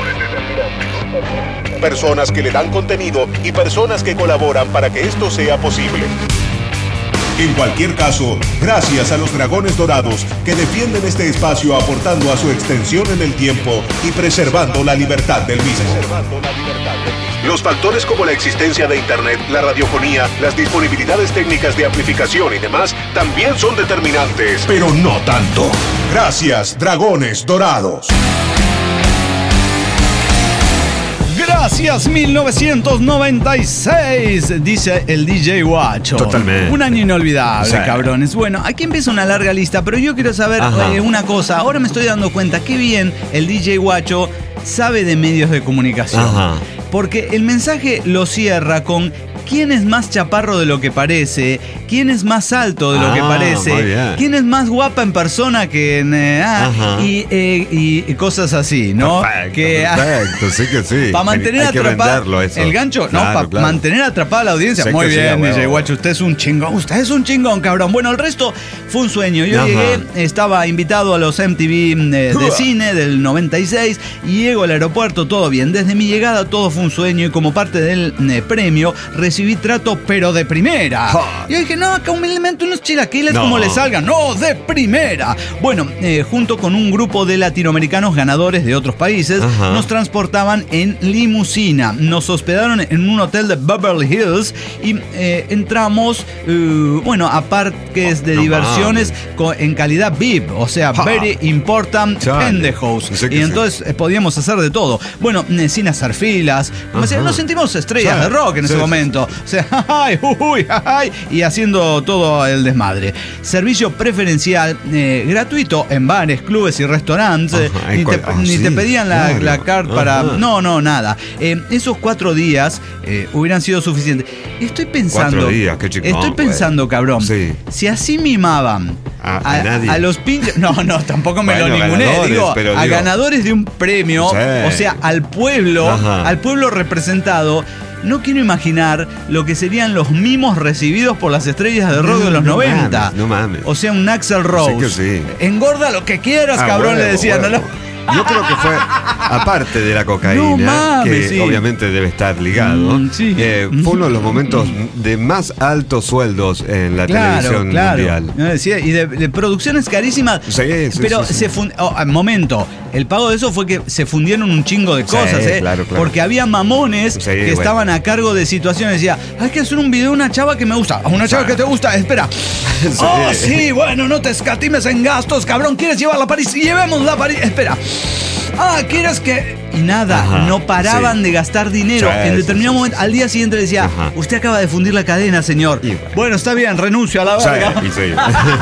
Personas que le dan contenido y personas que colaboran para que esto sea posible. En cualquier caso, gracias a los Dragones Dorados que defienden este espacio aportando a su extensión en el tiempo y preservando la libertad del mismo. Los factores como la existencia de Internet, la radiofonía, las disponibilidades técnicas de amplificación y demás también son determinantes, pero no tanto. Gracias, Dragones Dorados. Gracias mil novecientos noventa y seis, dice el D J Guacho. Totalmente. Un año inolvidable, Sí. cabrones. Bueno, aquí empieza una larga lista, pero yo quiero saber Ajá. eh, una cosa. Ahora me estoy dando cuenta qué bien el D J Guacho sabe de medios de comunicación. Ajá. Porque el mensaje lo cierra con quién es más chaparro de lo que parece, quién es más alto de lo Ah, que parece, muy bien. quién es más guapa en persona que en... eh, ah, Ajá. y, eh, y- y cosas así, ¿no? Perfecto, que, perfecto, sí que sí. para mantener Hay que atrapada venderlo eso. el gancho, no, Claro, para claro. mantener atrapada la audiencia. Sí Muy que sí, bien, a huevo. D J Guacho, usted es un chingón, usted es un chingón, cabrón. Bueno, el resto fue un sueño. Yo Ajá. llegué, estaba invitado a los M T V eh, de cine del noventa y seis y llego al aeropuerto, todo bien. Desde mi llegada todo fue un sueño y como parte del eh, premio recibí trato pero de primera. Ja. Yo dije, no, acá humildemente unos chilaquiles No. como le salgan. No, de primera. Bueno, eh, junto con un grupo de latinoamericanos ganadores de otros países, Ajá. nos transportaban en limusina. Nos hospedaron en un hotel de Beverly Hills y eh, entramos, eh, bueno, a parques de No diversiones mames. co- en calidad V I P, o sea, Ja. very important Chale. pendejos. Sí que Y sí. entonces eh, podíamos hacer de todo. Bueno, eh, sin hacer filas. Ajá. Nos sentimos estrellas Sí. de rock en Sí, ese sí, momento. eso. O sea, ay, uy, ay, y haciendo todo el desmadre. Servicio preferencial, eh, gratuito en bares, clubes y restaurantes. Ajá, ni, te, ah, ni sí, te pedían la, claro. la card para... Ajá. No, no, nada. Eh, esos cuatro días eh, hubieran sido suficientes. Estoy pensando... Cuatro días, qué chingón, Estoy pensando, güey. cabrón. Sí. Si así mimaban A- a, a nadie. a los pinches... No, no, tampoco me Bueno, lo ninguné. ganadores, Digo, pero a digo- ganadores de un premio, Sí. o sea, al pueblo, Ajá. al pueblo representado. No quiero imaginar lo que serían los mimos recibidos por las estrellas de rock No, de los no noventa. mames, no mames. O sea, un Axl Rose. que sí. Engorda lo que quieras, Ah, cabrón, huevo, le decían. huevo. ¿no? Yo creo que fue, aparte de la cocaína, No mames, que sí. obviamente debe estar ligado, Mm, sí. eh, fue uno de los momentos de más altos sueldos en la televisión mundial. No, decía, y de, de producciones carísimas. Sí, sí, pero sí, sí. se fund... oh, al momento, el pago de eso fue que se fundieron un chingo de Sí, cosas, ¿eh? claro, claro. Porque había mamones Sí, que bueno. estaban a cargo de situaciones. Decía, hay que hacer un video de una chava que me gusta. ¿A una chava Sí. que te gusta? Espera. Sí. Oh, sí, bueno, no te escatimes en gastos, cabrón. ¿Quieres llevarla a París? Llevémosla a París. Espera. Ah, ¿quieres que...? Y nada, Ajá, no paraban sí. de gastar dinero. Sí, en sí, determinado sí, momento, sí. al día siguiente le decía, Ajá. usted acaba de fundir la cadena, señor. Y bueno. Bueno, está bien, renuncio a la Sí, verga. y sí.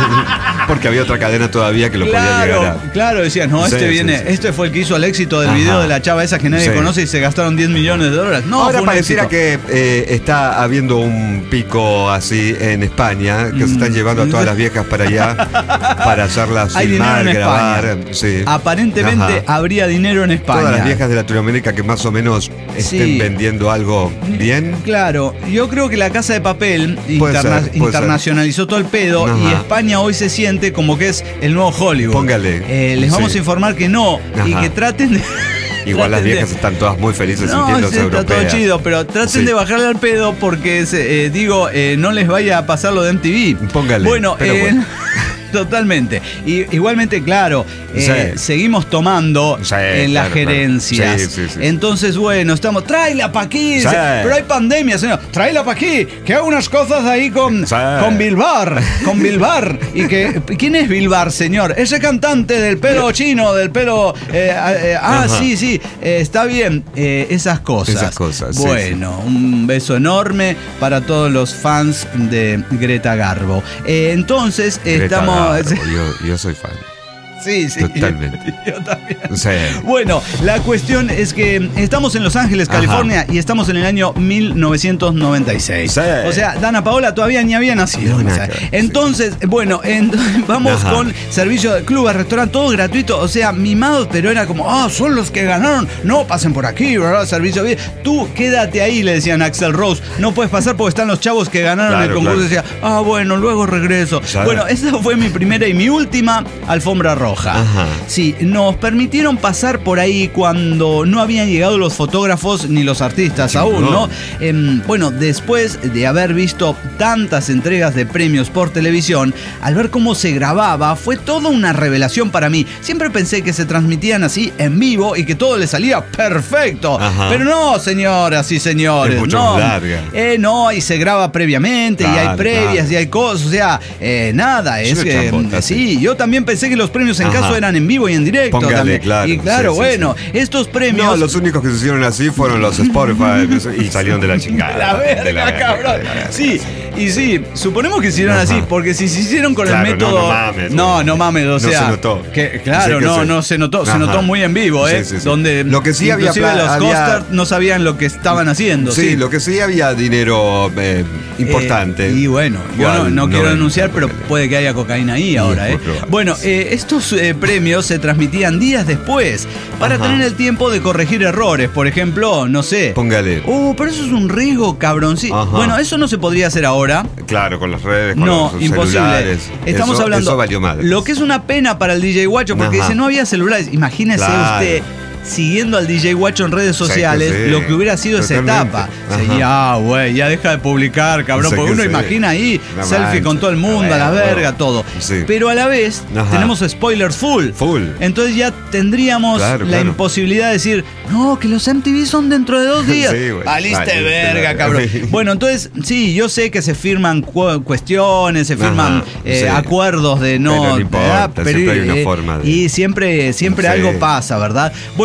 Porque había otra cadena todavía que lo podía Claro, llegar a... claro, decían, no, este Sí, sí, viene, sí. este fue el que hizo el éxito del Ajá. video de la chava esa que nadie Sí. conoce y se gastaron diez millones de dólares. No, Ahora fue un pareciera éxito. que eh, está habiendo un pico así en España, que se están llevando a todas las viejas para allá para hacerlas Mm. Hay dinero filmar, en grabar. España. Sí. Aparentemente Ajá. habría dinero en España. Todas las viejas de Latinoamérica que más o menos estén Sí. vendiendo algo bien. Claro, yo creo que la Casa de Papel Puede interna- ser, puede internacionalizó todo el pedo Ajá. y España hoy se siente como que es el nuevo Hollywood. Póngale. Eh, les vamos Sí. a informar que no y Ajá. que traten de... Igual las traten de- viejas están todas muy felices No, sintiéndose sí, está todo europeas. chido, pero traten Sí. de bajarle al pedo porque, se- eh, digo, eh, no les vaya a pasar lo de M T V. Póngale, Bueno, pero eh, bueno. totalmente. Y, igualmente, claro, eh, Sí. seguimos tomando Sí, en las claro, claro. gerencias. Sí, sí, sí. Entonces, bueno, estamos, tráela pa' aquí. Sí. Pero hay pandemia, señor. Tráela pa' aquí, que haga unas cosas ahí con, Sí. con Bilbar. Con Bilbar. Y que, ¿quién es Bilbar, señor? Ese cantante del pelo chino, del pelo... eh, eh, ah, Ajá. sí, sí, eh, está bien. eh, esas cosas. Esas cosas, sí, Bueno, un beso enorme para todos los fans de Greta Garbo. Eh, entonces, Greta estamos... Garbo, yo, yo soy fan. Sí, sí. Totalmente. Yo también. Sí. Bueno, la cuestión es que estamos en Los Ángeles, Ajá. California, y estamos en el año mil novecientos noventa y seis. Sí. O sea, Dana Paola todavía ni había nacido. No, O nada sea, que ver, sí. entonces, bueno, en- vamos Ajá. con servicio de club, restaurante, todo gratuito. O sea, mimados, pero era como, ah, son los que ganaron. No, pasen por aquí, ¿verdad? Servicio bien. Tú quédate ahí, le decían a Axl Rose. No puedes pasar porque están los chavos que ganaron Claro, el concurso. claro. Y decía, ah, bueno, luego regreso. Ya. Bueno, esa fue mi primera y mi última alfombra roja. Ajá. Sí, nos permitieron pasar por ahí cuando no habían llegado los fotógrafos ni los artistas aún, ¿no? Em, bueno, después de haber visto tantas entregas de premios por televisión, al ver cómo se grababa, fue toda una revelación para mí. Siempre pensé que se transmitían así en vivo y que todo le salía perfecto. Ajá. Pero no, señoras y señores. Es mucho no. más larga. Eh, no, y se graba previamente, y hay Claro, previas, claro. y hay cosas, o sea, eh, nada, es Yo que... chambota, sí, sí. yo también pensé que los premios en Ajá. caso eran en vivo y en directo. Póngale, también. claro. Y claro, Sí, sí, bueno, sí. estos premios... No, los únicos que se hicieron así fueron los Spotify y salieron de la chingada. La verga, De la verga, cabrón. de la verga, Sí, y sí, suponemos que hicieron Ajá. así, porque si se hicieron con Claro, el no, método. no mames, no, güey. no mames, o No sea. se notó. Que, claro, Sí que no, sí. no se notó, se Ajá. notó muy en vivo, ¿eh? Sí, sí, sí. Donde Lo que sí había inclusive pla- los había- Costard no sabían lo que estaban haciendo. Sí, Sí, lo que sí había dinero eh, importante. Eh, y bueno, yo no, ¿Cuál? no quiero No, denunciar, no, pero no, no. puede que haya cocaína ahí ahora, muy ¿eh? probable. Bueno, eh, estos eh, premios se transmitían días después para Ajá. tener el tiempo de corregir errores. Por ejemplo, no sé. Póngale. Oh, pero eso es un riesgo, cabrón. Sí. Ajá. Bueno, eso no se podría hacer ahora. Claro, con las redes, con No, los imposible. celulares. Estamos Eso- hablando. Eso valió madre. Lo que es una pena para el D J Guacho, porque Ajá. dice, no había celulares. Imagínese Claro. usted siguiendo al D J Guacho en redes Sé que sociales, sí. lo que hubiera sido Totalmente. esa etapa. Ajá. Sería, güey, ya deja de publicar, cabrón. Sé Porque que uno sí. imagina ahí, Una selfie mancha, con todo el mundo, a a la ver, verga, no. todo. Sí. Pero a la vez, Ajá. tenemos spoilers full. Full. Entonces ya tendríamos Claro, la claro. imposibilidad de decir, no, que los M T V son dentro de dos días. Sí, güey. Valiste Valiste verga, verga. cabrón. Bueno, entonces, sí, yo sé que se firman cu- cuestiones, se firman Ajá, eh, sí. acuerdos de no. Pero no de- importa, siempre hay una eh, forma de- Y siempre, siempre Sí. algo pasa, ¿verdad? Bueno.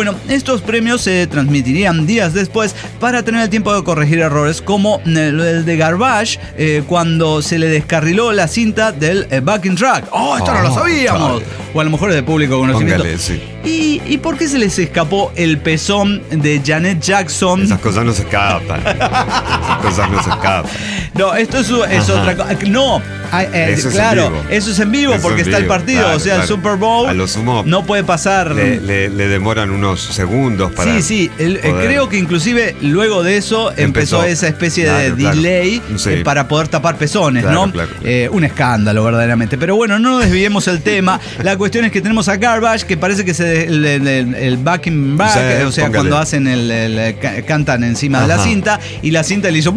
Bueno, estos premios se transmitirían días después para tener el tiempo de corregir errores, como el de Garbage, eh, cuando se le descarriló la cinta del eh, backing track. ¡Oh, esto oh, no lo sabíamos! Claro. O a lo mejor es de público conocimiento. Póngale, sí. ¿Y, ¿Y por qué se les escapó el pezón de Janet Jackson? Esas cosas no se escapan. Esas cosas no se escapan. No, esto es, es otra cosa. No, eh, eso claro, es eso es en vivo eso porque en está vivo, el partido. Claro, o sea, claro. El Super Bowl a lo sumo no puede pasar. Le, le, le demoran unos segundos para. Sí, sí. El, creo que inclusive luego de eso empezó, empezó esa especie claro, de claro. delay sí. eh, para poder tapar pezones, claro, ¿no? Claro, claro. Eh, un escándalo, verdaderamente. Pero bueno, no desviemos el tema. La cuestión es que tenemos a Garbage, que parece que se, el, el, el backing back, sí, o sea, póngale. Cuando hacen el, el, el cantan encima Ajá. de la cinta y la cinta le hizo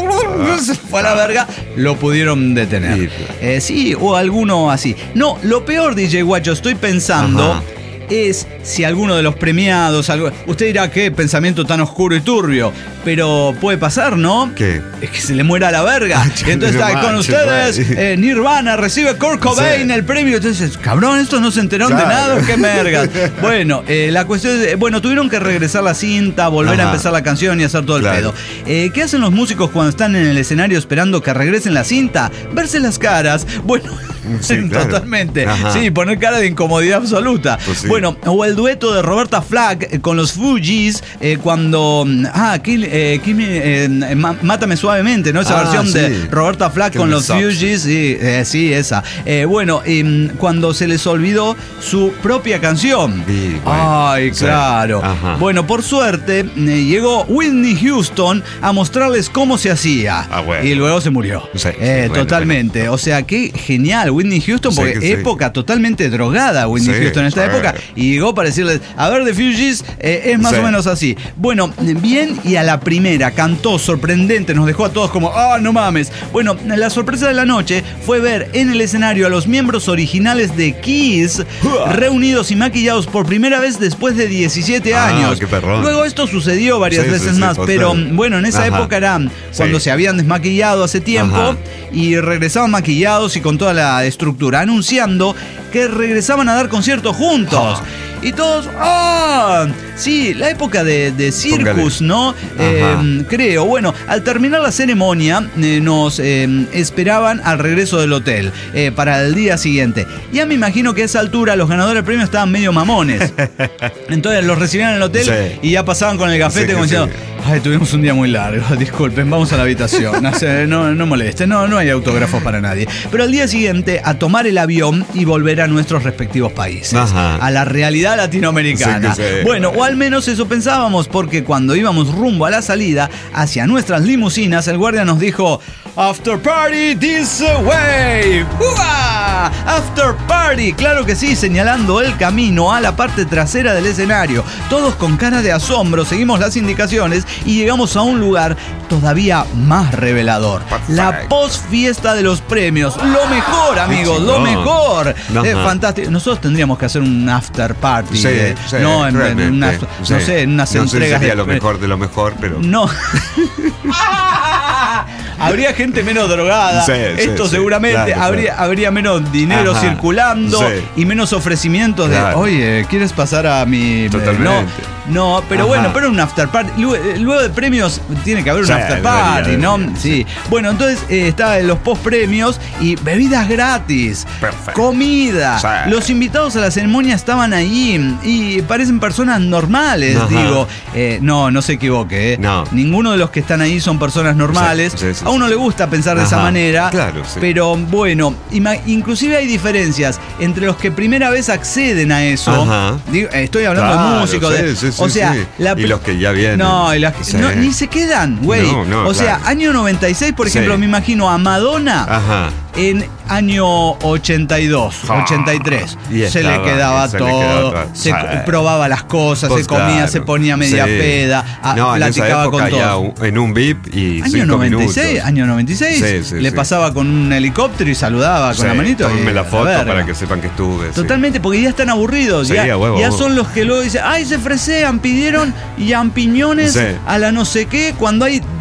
se fue a la verga, lo pudieron detener. Sí, claro. eh, sí, o alguno así. No, lo peor, D J Guacho, estoy pensando. Ajá. Es si alguno de los premiados, algo, usted dirá qué pensamiento tan oscuro y turbio, pero puede pasar, ¿no? ¿Qué? Es que se le muera a la verga. Y entonces está con ustedes, eh, Nirvana recibe Kurt Cobain sí. el premio. Entonces, cabrón, estos no se enteraron claro. de nada, qué mergas. Bueno, eh, la cuestión es, bueno, tuvieron que regresar la cinta, volver Ajá. a empezar la canción y hacer todo el claro. pedo. Eh, ¿Qué hacen los músicos cuando están en el escenario esperando que regresen la cinta? Verse las caras. Bueno, sí, claro. totalmente. Ajá. Sí, poner cara de incomodidad absoluta. Pues sí. Bueno, o el dueto de Roberta Flack eh, con los Fugees eh, cuando ah Kill, eh, Kill me, eh, Mátame Suavemente, ¿no? Esa ah, versión sí. de Roberta Flack con los Fugees, sí, eh, sí, esa. Eh, bueno, eh, cuando se les olvidó su propia canción. Sí, bueno, Ay, sí. claro. Ajá. Bueno, por suerte eh, llegó Whitney Houston a mostrarles cómo se hacía. Ah, bueno. Y luego se murió. Sí, eh, bueno, totalmente. Bueno. O sea, qué genial Whitney Houston, porque sí, época sí. totalmente drogada Whitney sí, Houston en esta sí. época. Y llegó para decirles, a ver, The Fugees, eh, es más sí. o menos así. Bueno, bien, y a la primera cantó sorprendente, nos dejó a todos como, ah, oh, no mames. Bueno, la sorpresa de la noche fue ver en el escenario a los miembros originales de Kiss reunidos y maquillados por primera vez después de diecisiete ah, años. Qué perrón. Luego esto sucedió varias sí, veces sí, más, sí, pero bueno, en esa Ajá. época era cuando sí. se habían desmaquillado hace tiempo Ajá. y regresaban maquillados y con toda la estructura, anunciando que regresaban a dar conciertos juntos. Oh. Y todos, ¡ah! Sí, la época de, de Circus, ¿no? Eh, creo. Bueno, al terminar la ceremonia, eh, nos eh, esperaban al regreso del hotel eh, para el día siguiente. Ya me imagino que a esa altura los ganadores del premio estaban medio mamones. Entonces los recibían en el hotel sí. y ya pasaban con el gafete sí, como diciendo, sí. ay, tuvimos un día muy largo, disculpen, vamos a la habitación. No, no, no molesten, no, no hay autógrafos para nadie. Pero al día siguiente, a tomar el avión y volver a nuestros respectivos países. Ajá. A la realidad latinoamericana. Sí, sí. Bueno, o al menos eso pensábamos, porque cuando íbamos rumbo a la salida hacia nuestras limusinas, el guardia nos dijo, After party this way. ¡Uah! After party, claro que sí, señalando el camino a la parte trasera del escenario. Todos con cara de asombro seguimos las indicaciones y llegamos a un lugar todavía más revelador. Perfect. La post-fiesta de los premios. Lo mejor, amigos, lo mejor. No, es no. fantástico. Nosotros tendríamos que hacer un after party. Sí, eh, sí, no, en, en una, sí. no sé, en unas no entregas. Sé si sería de, lo mejor de lo mejor, pero. No. Habría gente menos drogada. Sí, Esto sí, seguramente sí, claro, habría, claro. habría menos dinero Ajá, circulando sí. y menos ofrecimientos claro. de, oye, ¿quieres pasar a mi. Totalmente. No, no, pero Ajá. bueno, pero un after party. Luego, luego de premios tiene que haber un sí, after party, debería, ¿no? Debería, sí. sí. Bueno, entonces eh, está en los post premios y bebidas gratis. Perfecto. Comida. Sí. Los invitados a la ceremonia estaban ahí y parecen personas normales. Ajá. Digo, eh, no, no se equivoque. Eh. No. Ninguno de los que están ahí son personas normales. Sí, sí, sí, a uno le gusta pensar Ajá. de esa manera. Claro, sí. Pero bueno, inclusive hay diferencias entre los que primera vez acceden a eso. Ajá. Digo, estoy hablando claro, de músicos. Sí, de, sí, sí, o sea, sí. La, y los que ya vienen. No, y las, sí. no ni se quedan, güey. No, no, o sea, claro. año noventa y seis, por ejemplo, sí. me imagino a Madonna. Ajá. En año ochenta y dos, ah, ochenta y tres. Y se estaba, le quedaba se todo. Le quedaba se sí. probaba las cosas, pues se comía, claro. se ponía media sí. peda, a, no, platicaba con todo. En un V I P y año noventa y seis, minutos. Año noventa y seis. Sí, sí, le sí. pasaba con un helicóptero y saludaba con sí, la manito. Tómenme la foto para que sepan que estuve. Totalmente, sí. porque ya están aburridos. Sí, ya, huevo, ya huevo. Son los que luego dicen, ay, se fresean, pidieron champiñones sí. a la no sé qué, cuando hay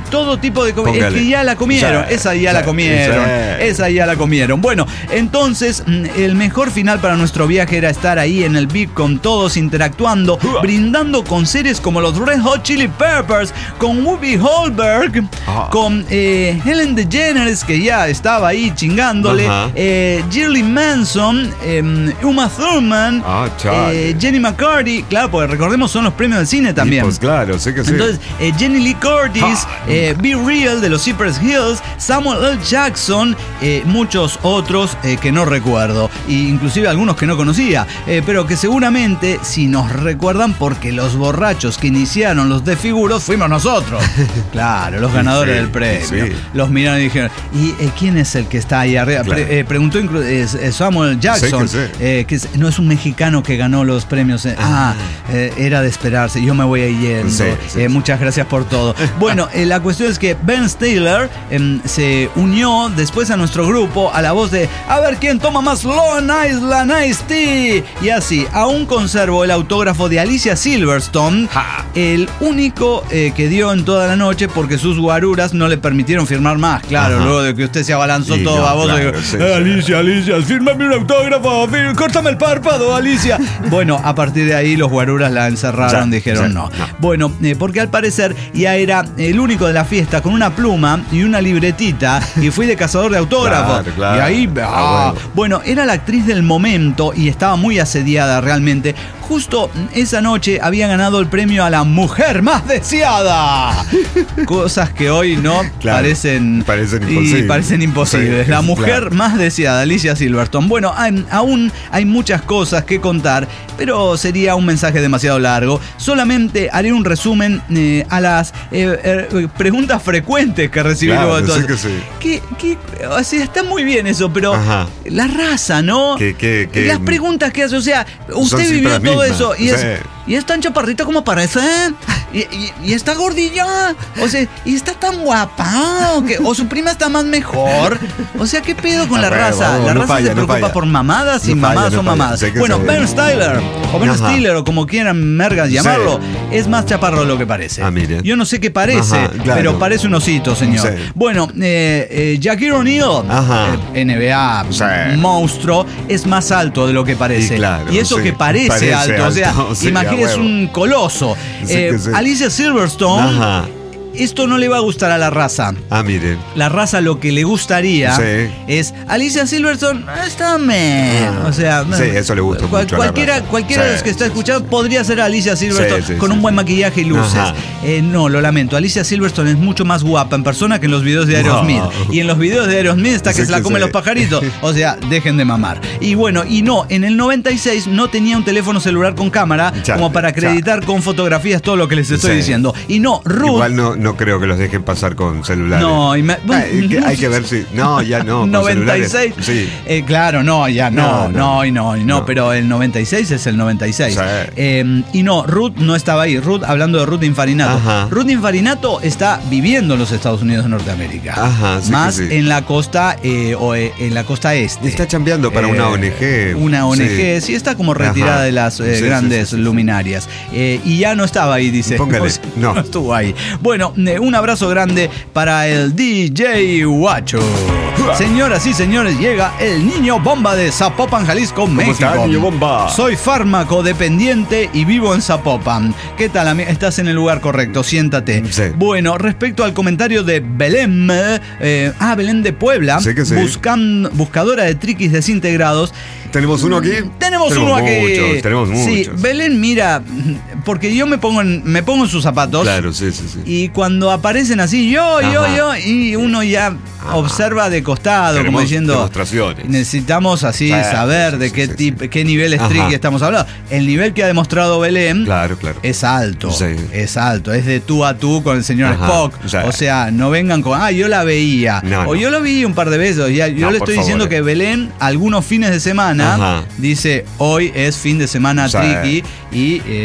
todo tipo de comida. Es Póngale. que ya la comieron, Sí, esa ya sí, la comieron, sí. esa ya la comieron. Bueno, entonces el mejor final para nuestro viaje era estar ahí en el V I P con todos interactuando, brindando con series como los Red Hot Chili Peppers, con Whoopi Goldberg, Ah. con eh, Ellen DeGeneres, que ya estaba ahí chingándole, Ajá. eh, Shirley Manson, eh, Uma Thurman, Ah, chale. eh, Jenny McCarthy, claro, porque recordemos son los premios del cine también. Y pues claro, sé que sí. Entonces, eh, Jenny Lee Curtis, Ah. eh, Be Real de los Cypress Hills, Samuel L. Jackson, eh, muchos otros eh, que no recuerdo, e inclusive algunos que no conocía, eh, pero que seguramente si nos recuerdan porque los borrachos que iniciaron los desfiguros fuimos nosotros. Claro, los ganadores Sí, del premio. sí. Los miraron y dijeron, ¿y eh, quién es el que está ahí arriba? Claro. Pre- eh, preguntó inclu- es- es Samuel Jackson, Sí que sí. eh, que es- no es un mexicano que ganó los premios. eh, ah, eh, era de esperarse, yo me voy a ir yendo. Sí, sí, Eh, sí. muchas gracias por todo. Bueno, eh, la cuestión es que Ben Stiller em, se unió después a nuestro grupo a la voz de a ver quién toma más Long Island Iced Tea. Y así, aún conservo el autógrafo de Alicia Silverstone, Ja. el único eh, que dio en toda la noche porque sus guaruras no le permitieron firmar más. Claro, Ajá. luego de que usted se abalanzó Sí, todo no, baboso. claro, digo, sí, "Eh, sí. Alicia, Alicia, fírmame un autógrafo, fí- córtame el párpado, Alicia. Bueno, a partir de ahí los guaruras la encerraron, Ya, dijeron ya, no. no. Bueno, eh, porque al parecer ya era el único de la fiesta con una pluma y una libretita y fui de cazador de autógrafos. Claro, claro. Y ahí, Ah, ah, bueno. bueno, era la actriz del momento y estaba muy asediada realmente. Justo esa noche había ganado el premio a la mujer más deseada. Cosas que hoy no Claro, parecen, parecen y imposibles. parecen imposibles. Sí, la mujer claro. más deseada, Alicia Silverstone. Bueno, hay- aún hay muchas cosas que contar, pero sería un mensaje demasiado largo. Solamente haré un resumen eh, a las eh, eh, preguntas frecuentes que recibí Claro, luego de todo sí esto. que sí. Que, que- o sea, está muy bien eso, pero Ajá. la raza, ¿no? Que- que- que- las preguntas que hace, o sea, usted siempre vivió las todo mismas, eso y es, sí. y es tan chaparrita como parece, y, y- y está gordilla, o sea, y está tan guapa, o, que, o su prima está más mejor. O sea, ¿qué pedo con Ah, la bueno, raza? vamos, La no raza falla, se no preocupa falla. por mamadas y No falla, mamadas no son falla. mamadas. Sé que Bueno, se- Ben Stiller, o Ben Ajá. Stiller, o como quieran mergas llamarlo, Sí. es más chaparro de lo que parece. Ah, mire. Yo no sé qué parece, Ajá, claro. pero parece un osito, señor. Sí. Bueno, eh, eh, Shaquille O'Neal, Ajá. eh, N B A, Sí. monstruo, es más alto de lo que parece. Y claro, Y eso sí. que parece, Parece alto, o sea, alto, sí, imagínese a huevo. un coloso. Sí Eh, que sí. Alicia Silverstone, Ajá. esto no le va a gustar a la raza. Ah, miren. La raza lo que le gustaría Sí. es Alicia Silverstone, está me. Ah. O sea, Sí, eso le gusta cual- mucho a la cualquiera, raza. cualquiera de Sí, los que está sí, escuchando podría ser Alicia Silverstone Sí, sí, con sí, un buen sí. maquillaje y luces. Ajá. Eh, no, lo lamento. Alicia Silverstone es mucho más guapa en persona que en los videos de Aerosmith. Wow. Y en los videos de Aerosmith está que Sí se la que comen sí. los pajaritos. O sea, dejen de mamar. Y bueno, y no, en el noventa y seis no tenía un teléfono celular con cámara Chale, como para acreditar con fotografías todo lo que les estoy Sí. diciendo. Y no, Ruth. Igual no, no creo que los dejen pasar con celulares. No, y me- Hay que, hay que ver si. No, ya no. con noventa y seis. celulares. Sí. Eh, claro, no, ya no, no, No, no. y no, y no, No. pero el noventa y seis es el noventa y seis. Sí. Eh, y no, Ruth no estaba ahí. Ruth, hablando de Ruth Infarinato. Ajá. Ruth Infarinato está viviendo en los Estados Unidos de Norteamérica. Ajá, sí Más que sí. en la costa eh, o eh, en la costa este. Está chambeando para una O N G. Una O N G, sí, Sí. está como retirada Ajá. de las eh, Sí, sí, grandes sí, sí, sí. luminarias. Eh, y ya no estaba ahí, dice. Póngale, O sea, no. estuvo ahí. Bueno, eh, un abrazo grande para el D J Guacho. Señoras y señores, llega el niño bomba de Zapopan, Jalisco, México. está, niño bomba? Soy fármaco dependiente y vivo en Zapopan. ¿Qué tal, ami- Estás en el lugar correcto, siéntate. Sí. Bueno, respecto al comentario de Belén, eh, ah, Belén de Puebla, Sí que sí. buscan- buscadora de triquis desintegrados. ¿Tenemos uno aquí? Tenemos, uno aquí. Muchos, tenemos Sí, muchos. Belén, mira, porque yo me pongo en, me pongo en sus zapatos. Claro, sí, sí, sí. Y cuando aparecen así, yo, yo, Ajá. yo, y uno ya Ajá. observa de costado, como Tenemos diciendo. demostraciones. Necesitamos así Sí, saber sí, de sí, qué sí, tipo, sí. qué nivel Ajá. tricky estamos hablando. El nivel que ha demostrado Belén Claro, claro. es alto. Sí. Es alto. Es de tú a tú con el señor Ajá. Spock. Sí. O sea, no vengan con, ah, yo la veía. No, o no. yo lo vi un par de veces. Ya, yo No, le por estoy favor, diciendo eh. que Belén, algunos fines de semana, Ajá. dice, hoy es fin de semana Sí. tricky y eh, va con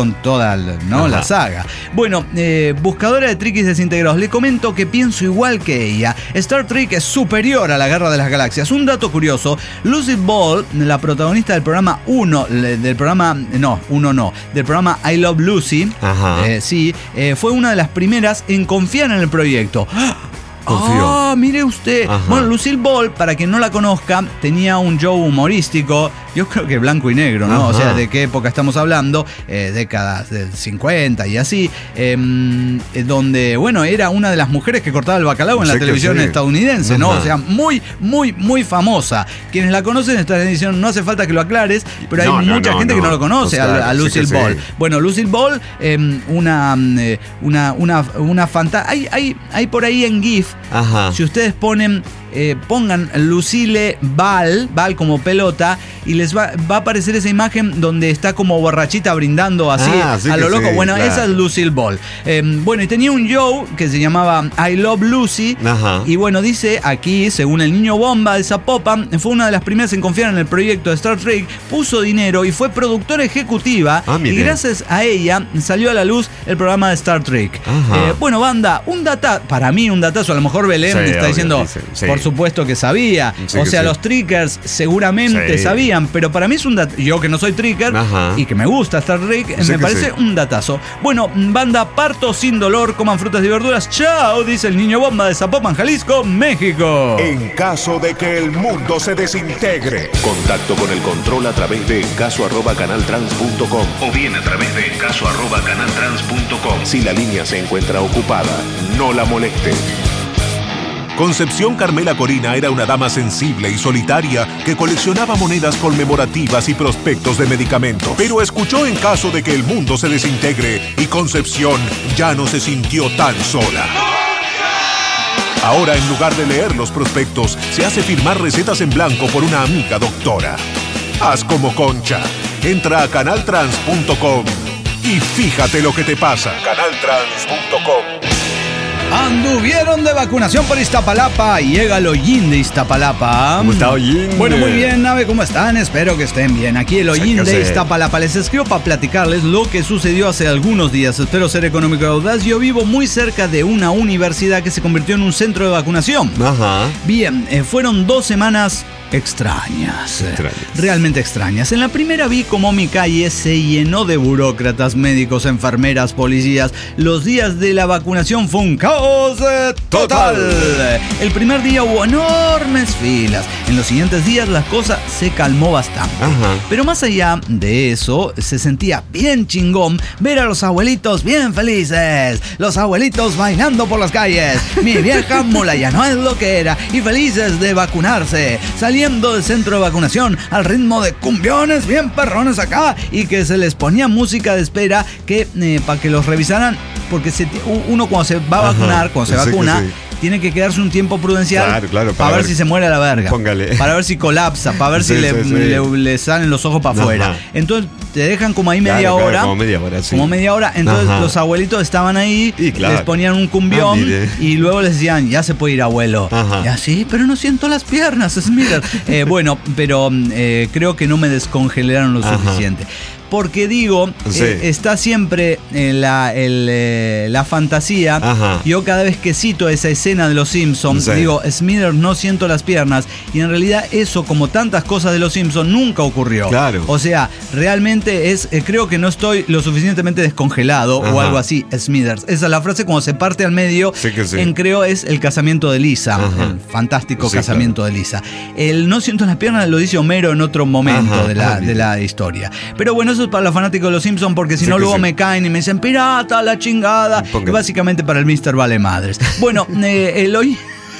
con toda ¿no? la saga. Bueno, eh, buscadora de triquis desintegrados, le comento que pienso igual que ella. Star Trek es superior a la Guerra de las Galaxias. Un dato curioso, Lucy Ball, la protagonista del programa uno, del programa, no, uno no, del programa I Love Lucy, eh, sí, eh, fue una de las primeras en confiar en el proyecto. Confío. Ah, mire usted. Ajá. Bueno, Lucille Ball, para quien no la conozca, tenía un show humorístico, yo creo que blanco y negro, ¿no? Ajá. O sea, ¿de qué época estamos hablando? Eh, décadas del cincuenta y así, eh, donde, bueno, era una de las mujeres que cortaba el bacalao en la televisión sí. estadounidense, Ajá. ¿no? O sea, muy, muy, muy famosa. Quienes la conocen están diciendo, no hace falta que lo aclares, pero hay no, no, mucha no, gente no. que no lo conoce, pues claro, a, a Lucille sí Ball. Sí. Bueno, Lucille Ball, eh, una, una, una, una fantástica. Hay, hay, hay por ahí en GIF. Ajá. Si ustedes ponen, eh, pongan Lucille Ball, Ball como pelota, y les va, va a aparecer esa imagen donde está como borrachita brindando así ah, sí a lo loco. Sí, bueno, claro. esa es Lucille Ball. Eh, bueno, y tenía un show que se llamaba I Love Lucy. Ajá. Y bueno, dice aquí, según el niño bomba de Zapopan, fue una de las primeras en confiar en el proyecto de Star Trek, puso dinero y fue productora ejecutiva. Ah, y gracias a ella salió a la luz el programa de Star Trek. Eh, bueno, banda, un data, para mí un datazo, a lo mejor Belén sí, está obvio, diciendo, sí, sí. por supuesto que sabía. Sí, o sea, sí. los trickers seguramente sí. sabían, pero para mí es un datazo. Yo que no soy tricker Ajá. y que me gusta Star Trek, sí me parece sí. un datazo. Bueno, banda, parto sin dolor, coman frutas y verduras. Chao, dice el niño bomba de Zapopan, Jalisco, México. En caso de que el mundo se desintegre, contacto con el control a través de encaso arroba canaltrans punto com o bien a través de encaso arroba canaltrans punto com. Si la línea se encuentra ocupada, no la moleste. Concepción Carmela Corina era una dama sensible y solitaria que coleccionaba monedas conmemorativas y prospectos de medicamentos. Pero escuchó En caso de que el mundo se desintegre y Concepción ya no se sintió tan sola. Ahora, en lugar de leer los prospectos, se hace firmar recetas en blanco por una amiga doctora. Haz como Concha. Entra a canaltrans punto com y fíjate lo que te pasa. canaltrans punto com. Anduvieron de vacunación por Iztapalapa. Llega el Hollín de Iztapalapa. ¿Cómo está Hollín? Bueno, muy bien, Nave, ¿cómo están? Espero que estén bien. Aquí el Hollín de Iztapalapa. Les escribo para platicarles lo que sucedió hace algunos días. Espero ser económico y audaz. Yo vivo muy cerca de una universidad que se convirtió en un centro de vacunación. Ajá. Bien, eh, fueron dos semanas extrañas, extrañas, realmente extrañas. En la primera vi cómo mi calle se llenó de burócratas, médicos, enfermeras, policías. Los días de la vacunación fue un caos eh, total. total. El primer día hubo enormes filas. En los siguientes días la cosa se calmó bastante. Ajá. Pero más allá de eso, se sentía bien chingón ver a los abuelitos bien felices. Los abuelitos bailando por las calles. Mi vieja mula ya no es lo que era y felices de vacunarse. Salí Saliendo del centro de vacunación al ritmo de cumbiones bien perrones acá y que se les ponía música de espera que eh, para que los revisaran, porque se, uno cuando se va a vacunar, Ajá, cuando se vacuna, sí. tiene que quedarse un tiempo prudencial claro, claro, para, para ver, ver si se muere a la verga. Póngale. Para ver si colapsa, para ver sí, si sí, le, sí. Le, le salen los ojos para afuera. Entonces te dejan como ahí media claro, hora. Claro, como media hora, sí. Como media hora. Entonces Ajá. los abuelitos estaban ahí, claro. les ponían un cumbión ah, y luego les decían, ya se puede ir, abuelo. Ajá. Y así, pero no siento las piernas, Smiller. eh, bueno, pero eh, creo que no me descongelaron lo Ajá. suficiente. Porque digo, sí. eh, está siempre en la, el, eh, la fantasía. Ajá. Yo cada vez que cito esa escena de Los Simpsons, sí. digo, Smithers, no siento las piernas. Y en realidad eso, como tantas cosas de Los Simpsons, nunca ocurrió. Claro. O sea, realmente es, eh, creo que no estoy lo suficientemente descongelado Ajá. o algo así, Smithers. Esa es la frase cuando se parte al medio. Sí que sí. En creo es el casamiento de Lisa. Ajá. El fantástico sí, casamiento claro. de Lisa. El no siento las piernas lo dice Homero en otro momento Ajá. de la, de la historia. Pero bueno, eso es para los fanáticos de Los Simpsons, porque si sí no luego sí. me caen y me dicen pirata, la chingada. Y básicamente para el mister Vale Madres. Bueno, eh, el hoy...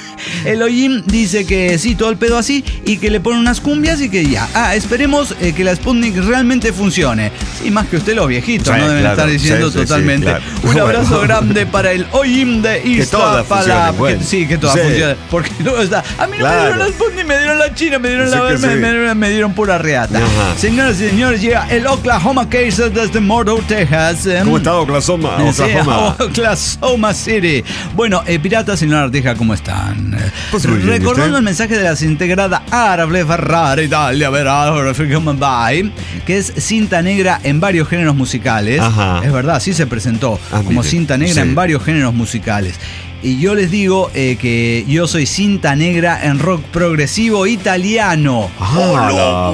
Elohim dice que sí, todo el pedo así y que le ponen unas cumbias y que ya. Ah, esperemos eh, que la Sputnik realmente funcione. Sí, más que usted los viejitos, sí, ¿no? Deben claro, estar diciendo sí, totalmente. Sí, sí, claro. Un abrazo bueno. grande para el Elohim de Iztapalapa. Bueno. Sí, que todas sí. funcionen. Porque luego está. A mí no claro. me dieron la Sputnik, me dieron la China, me dieron sí la me, sí. me, me dieron pura reata. Ajá. Señoras y señores, llega el Oklahoma Case desde Murdoch, Texas. ¿Cómo está Oklahoma? Sí, Oklahoma. Oklahoma City. Bueno, eh, piratas, señora Arteja, ¿cómo están? Recordando el mensaje de la desintegrada Árabe Ferrari Italia By, que es cinta negra en varios géneros musicales. Ajá. Es verdad, sí se presentó ah, como mire, cinta negra sí. en varios géneros musicales. Y yo les digo eh, que yo soy cinta negra en rock progresivo italiano. ¡Ah,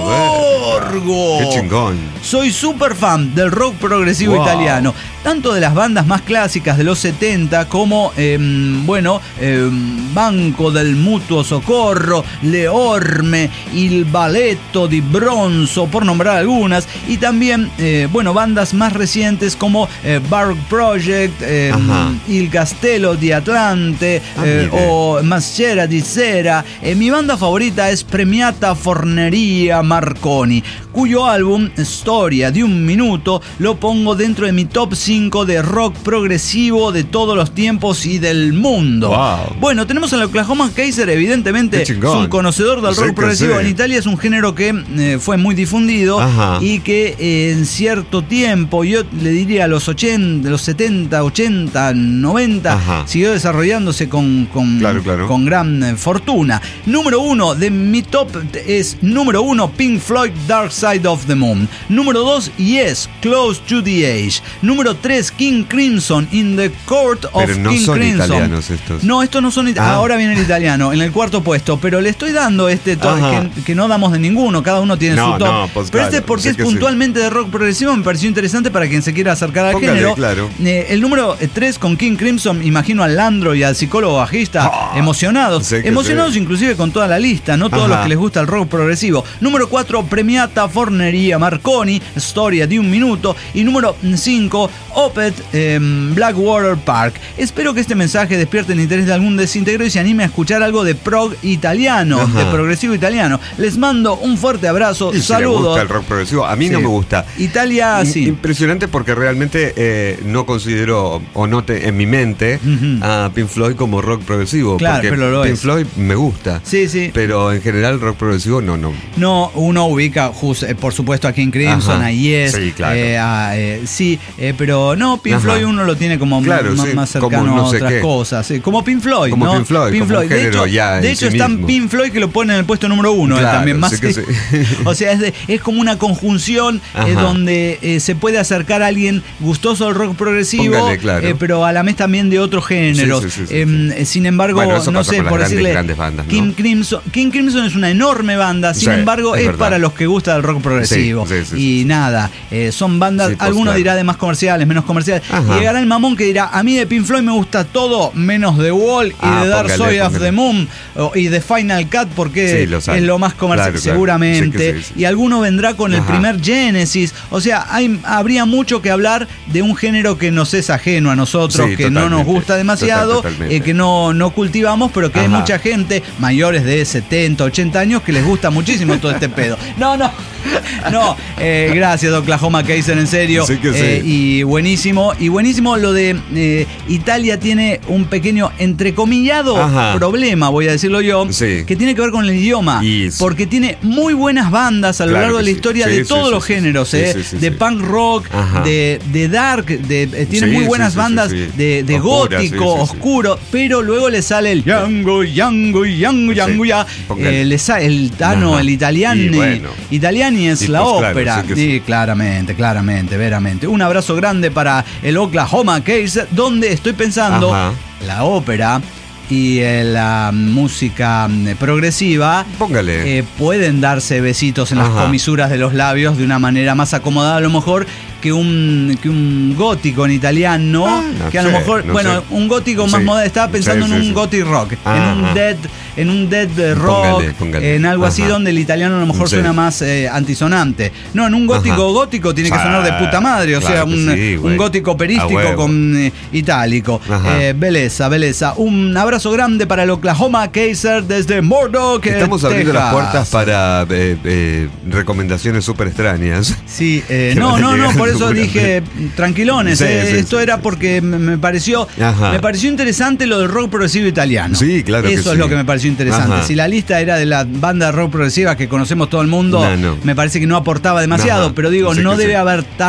¡Borgo! ¡Qué chingón! Soy súper fan del rock progresivo Wow. italiano, tanto de las bandas más clásicas de los setenta como, eh, bueno, eh, Banco del Mutuo Socorro, Le Orme, Il Balletto di Bronzo, por nombrar algunas, y también, eh, bueno, bandas más recientes como eh, Baroque Project, eh, Il Castello di Atlante ah, eh, o Maschera di Sera. Eh, mi banda favorita es Premiata Forneria Marconi, cuyo álbum Storia di un minuto lo pongo dentro de mi top cinco de rock progresivo de todos los tiempos y del mundo. Wow. Bueno, tenemos al Oklahoma Kaiser, evidentemente es un conocedor del rock progresivo. En Italia es un género que eh, fue muy difundido. Ajá. Y que eh, en cierto tiempo, yo le diría a los ochenta, los setenta, ochenta, noventa, ajá, siguió desarrollándose con, con, claro, claro. con gran eh, fortuna. Número uno de mi top es número uno Pink Floyd, Dark Side of the Moon. Número dos, Yes, Close to the Edge. Número tres, King Crimson, In the Court of pero no King son Crimson. Italianos estos. No, estos no son italianos. Ah. Ahora viene el italiano, en el cuarto puesto. Pero le estoy dando este top que, que no damos de ninguno. Cada uno tiene no, su top. No, pues, pero claro, este porque es sí puntualmente sí. de rock progresivo, me pareció interesante para quien se quiera acercar al Póngale, género. Claro. Eh, el número tres con King Crimson, imagino al Landro y al psicólogo bajista oh, emocionados. Emocionados sí. inclusive con toda la lista, no todos Ajá. los que les gusta el rock progresivo. Número cuatro, Premiata Forneria Marconi, Storia di un minuto. Y número cinco, Opeth, eh, Blackwater Park. Espero que este mensaje despierte el interés de algún desintegrado y se anime a escuchar algo de prog italiano, Ajá. de progresivo italiano. Les mando un fuerte abrazo. Y Saludos. Si le gusta el rock progresivo, a mí sí. no me gusta. Italia, sí. Impresionante porque realmente eh, no considero, o no te, en mi mente, uh-huh. a Pink Floyd como rock progresivo. Claro, porque pero lo Pink es. Floyd me gusta. Sí, sí. Pero en general rock progresivo no, no. No, uno ubica, just, eh, por supuesto, a King Crimson, Ajá. a Yes. Sí, claro. Eh, a, eh, sí, eh, pero no, Pink Ajá. Floyd uno lo tiene como claro, m- sí. más cercano como no sé a otras qué. cosas. Sí, como Pink Floyd, como ¿no? Pink Floyd, Pink como Floyd. De hecho, ya de hecho sí está mismo. Pink Floyd que lo pone en el puesto número uno claro, también. Más sí que, que sí. O sea, es, de, es como una conjunción eh, donde eh, se puede acercar a alguien gustoso del rock progresivo, Póngale, claro. eh, pero a la vez también de otros géneros. Sí, sí, sí, sí, eh, sí. Sin embargo, bueno, no sé, por grandes, decirle, grandes bandas, ¿no? King Crimson, King Crimson es una enorme banda, sin sí, embargo, es, es para los que gusta del rock progresivo. Sí, sí, sí, y sí. nada, eh, son bandas, sí, pues, alguno claro. dirá de más comerciales, menos comerciales. Ajá. Y llegará el mamón que dirá, a mí de Pink Floyd me gusta todo, menos The Wall y ah, The Dark Side of the Moon o, y The Final Cut, porque sí, lo es lo más comercial, claro, seguramente. claro. Sí, sí, sí. Y alguno vendrá con Ajá. el primer Genesis. O sea, hay, habría mucho que hablar de un género que nos es ajeno a nosotros, sí, que no nos gusta demasiado, total, eh, que no, no cultivamos, pero que Ajá. hay mucha gente mayores de setenta, ochenta años que les gusta muchísimo todo este pedo. No, no, no. Eh, gracias, Oklahoma Kaiser, en serio. Sí que sí. Eh, y buenísimo. Y buenísimo lo de eh, Italia tiene un pequeño entrecomillado Ajá. problema, voy a decirlo yo, sí. que tiene que ver con el idioma. Yes. Porque tiene muy buenas bandas a lo claro largo de la sí. historia sí, de sí, todos sí, los sí, géneros, sí, eh, sí, sí, de sí. punk rock, de, de dark, de, eh, tiene sí, muy buenas sí, sí, bandas sí, sí. de, de Oscura, gótico, sí, sí, sí. oscuro, pero luego le sale el yango, yango, yango, yango, ya. Eh, le sale el tano, Ajá. el italiani. Bueno. Italiani es y la pues, ópera. Claro, sí, sí, sí. claramente, claramente, veramente. Un abrazo grande para el Oklahoma Kaiser, donde estoy pensando Ajá. la ópera y eh, la música progresiva Póngale. Eh, pueden darse besitos en Ajá. las comisuras de los labios de una manera más acomodada a lo mejor que un, que un gótico en italiano, ah, no que a sé, lo mejor, no bueno, sé. un gótico más sí. moderno, estaba pensando sí, en sí, un sí. gothic rock, Ajá. en un dead, en un dead rock, Póngale, póngale. en algo así Ajá. donde el italiano a lo mejor sí. suena más eh, antisonante. No, en un gótico Ajá. gótico tiene que Ah, sonar de puta madre, o claro sea, que un, sí, un gótico A operístico huevo. con eh, itálico. Eh, belleza, belleza. Un abrazo grande para el Oklahoma Kaiser desde Murdoch, Estamos abriendo Texas. las puertas para eh, eh, recomendaciones súper extrañas. Sí, eh, Que no, van a no, no, llegar por eso seguramente. dije tranquilones. Sí, eh, sí, esto sí, era sí, porque me, me pareció Ajá. me pareció interesante lo del rock progresivo italiano. Sí, claro que Eso es sí. lo que me pareció interesante. Ajá. Si la lista era de las bandas de rock progresiva que conocemos todo el mundo, No, no. me parece que no aportaba demasiado, Ajá. pero digo, Sí no que debe sí. haber tan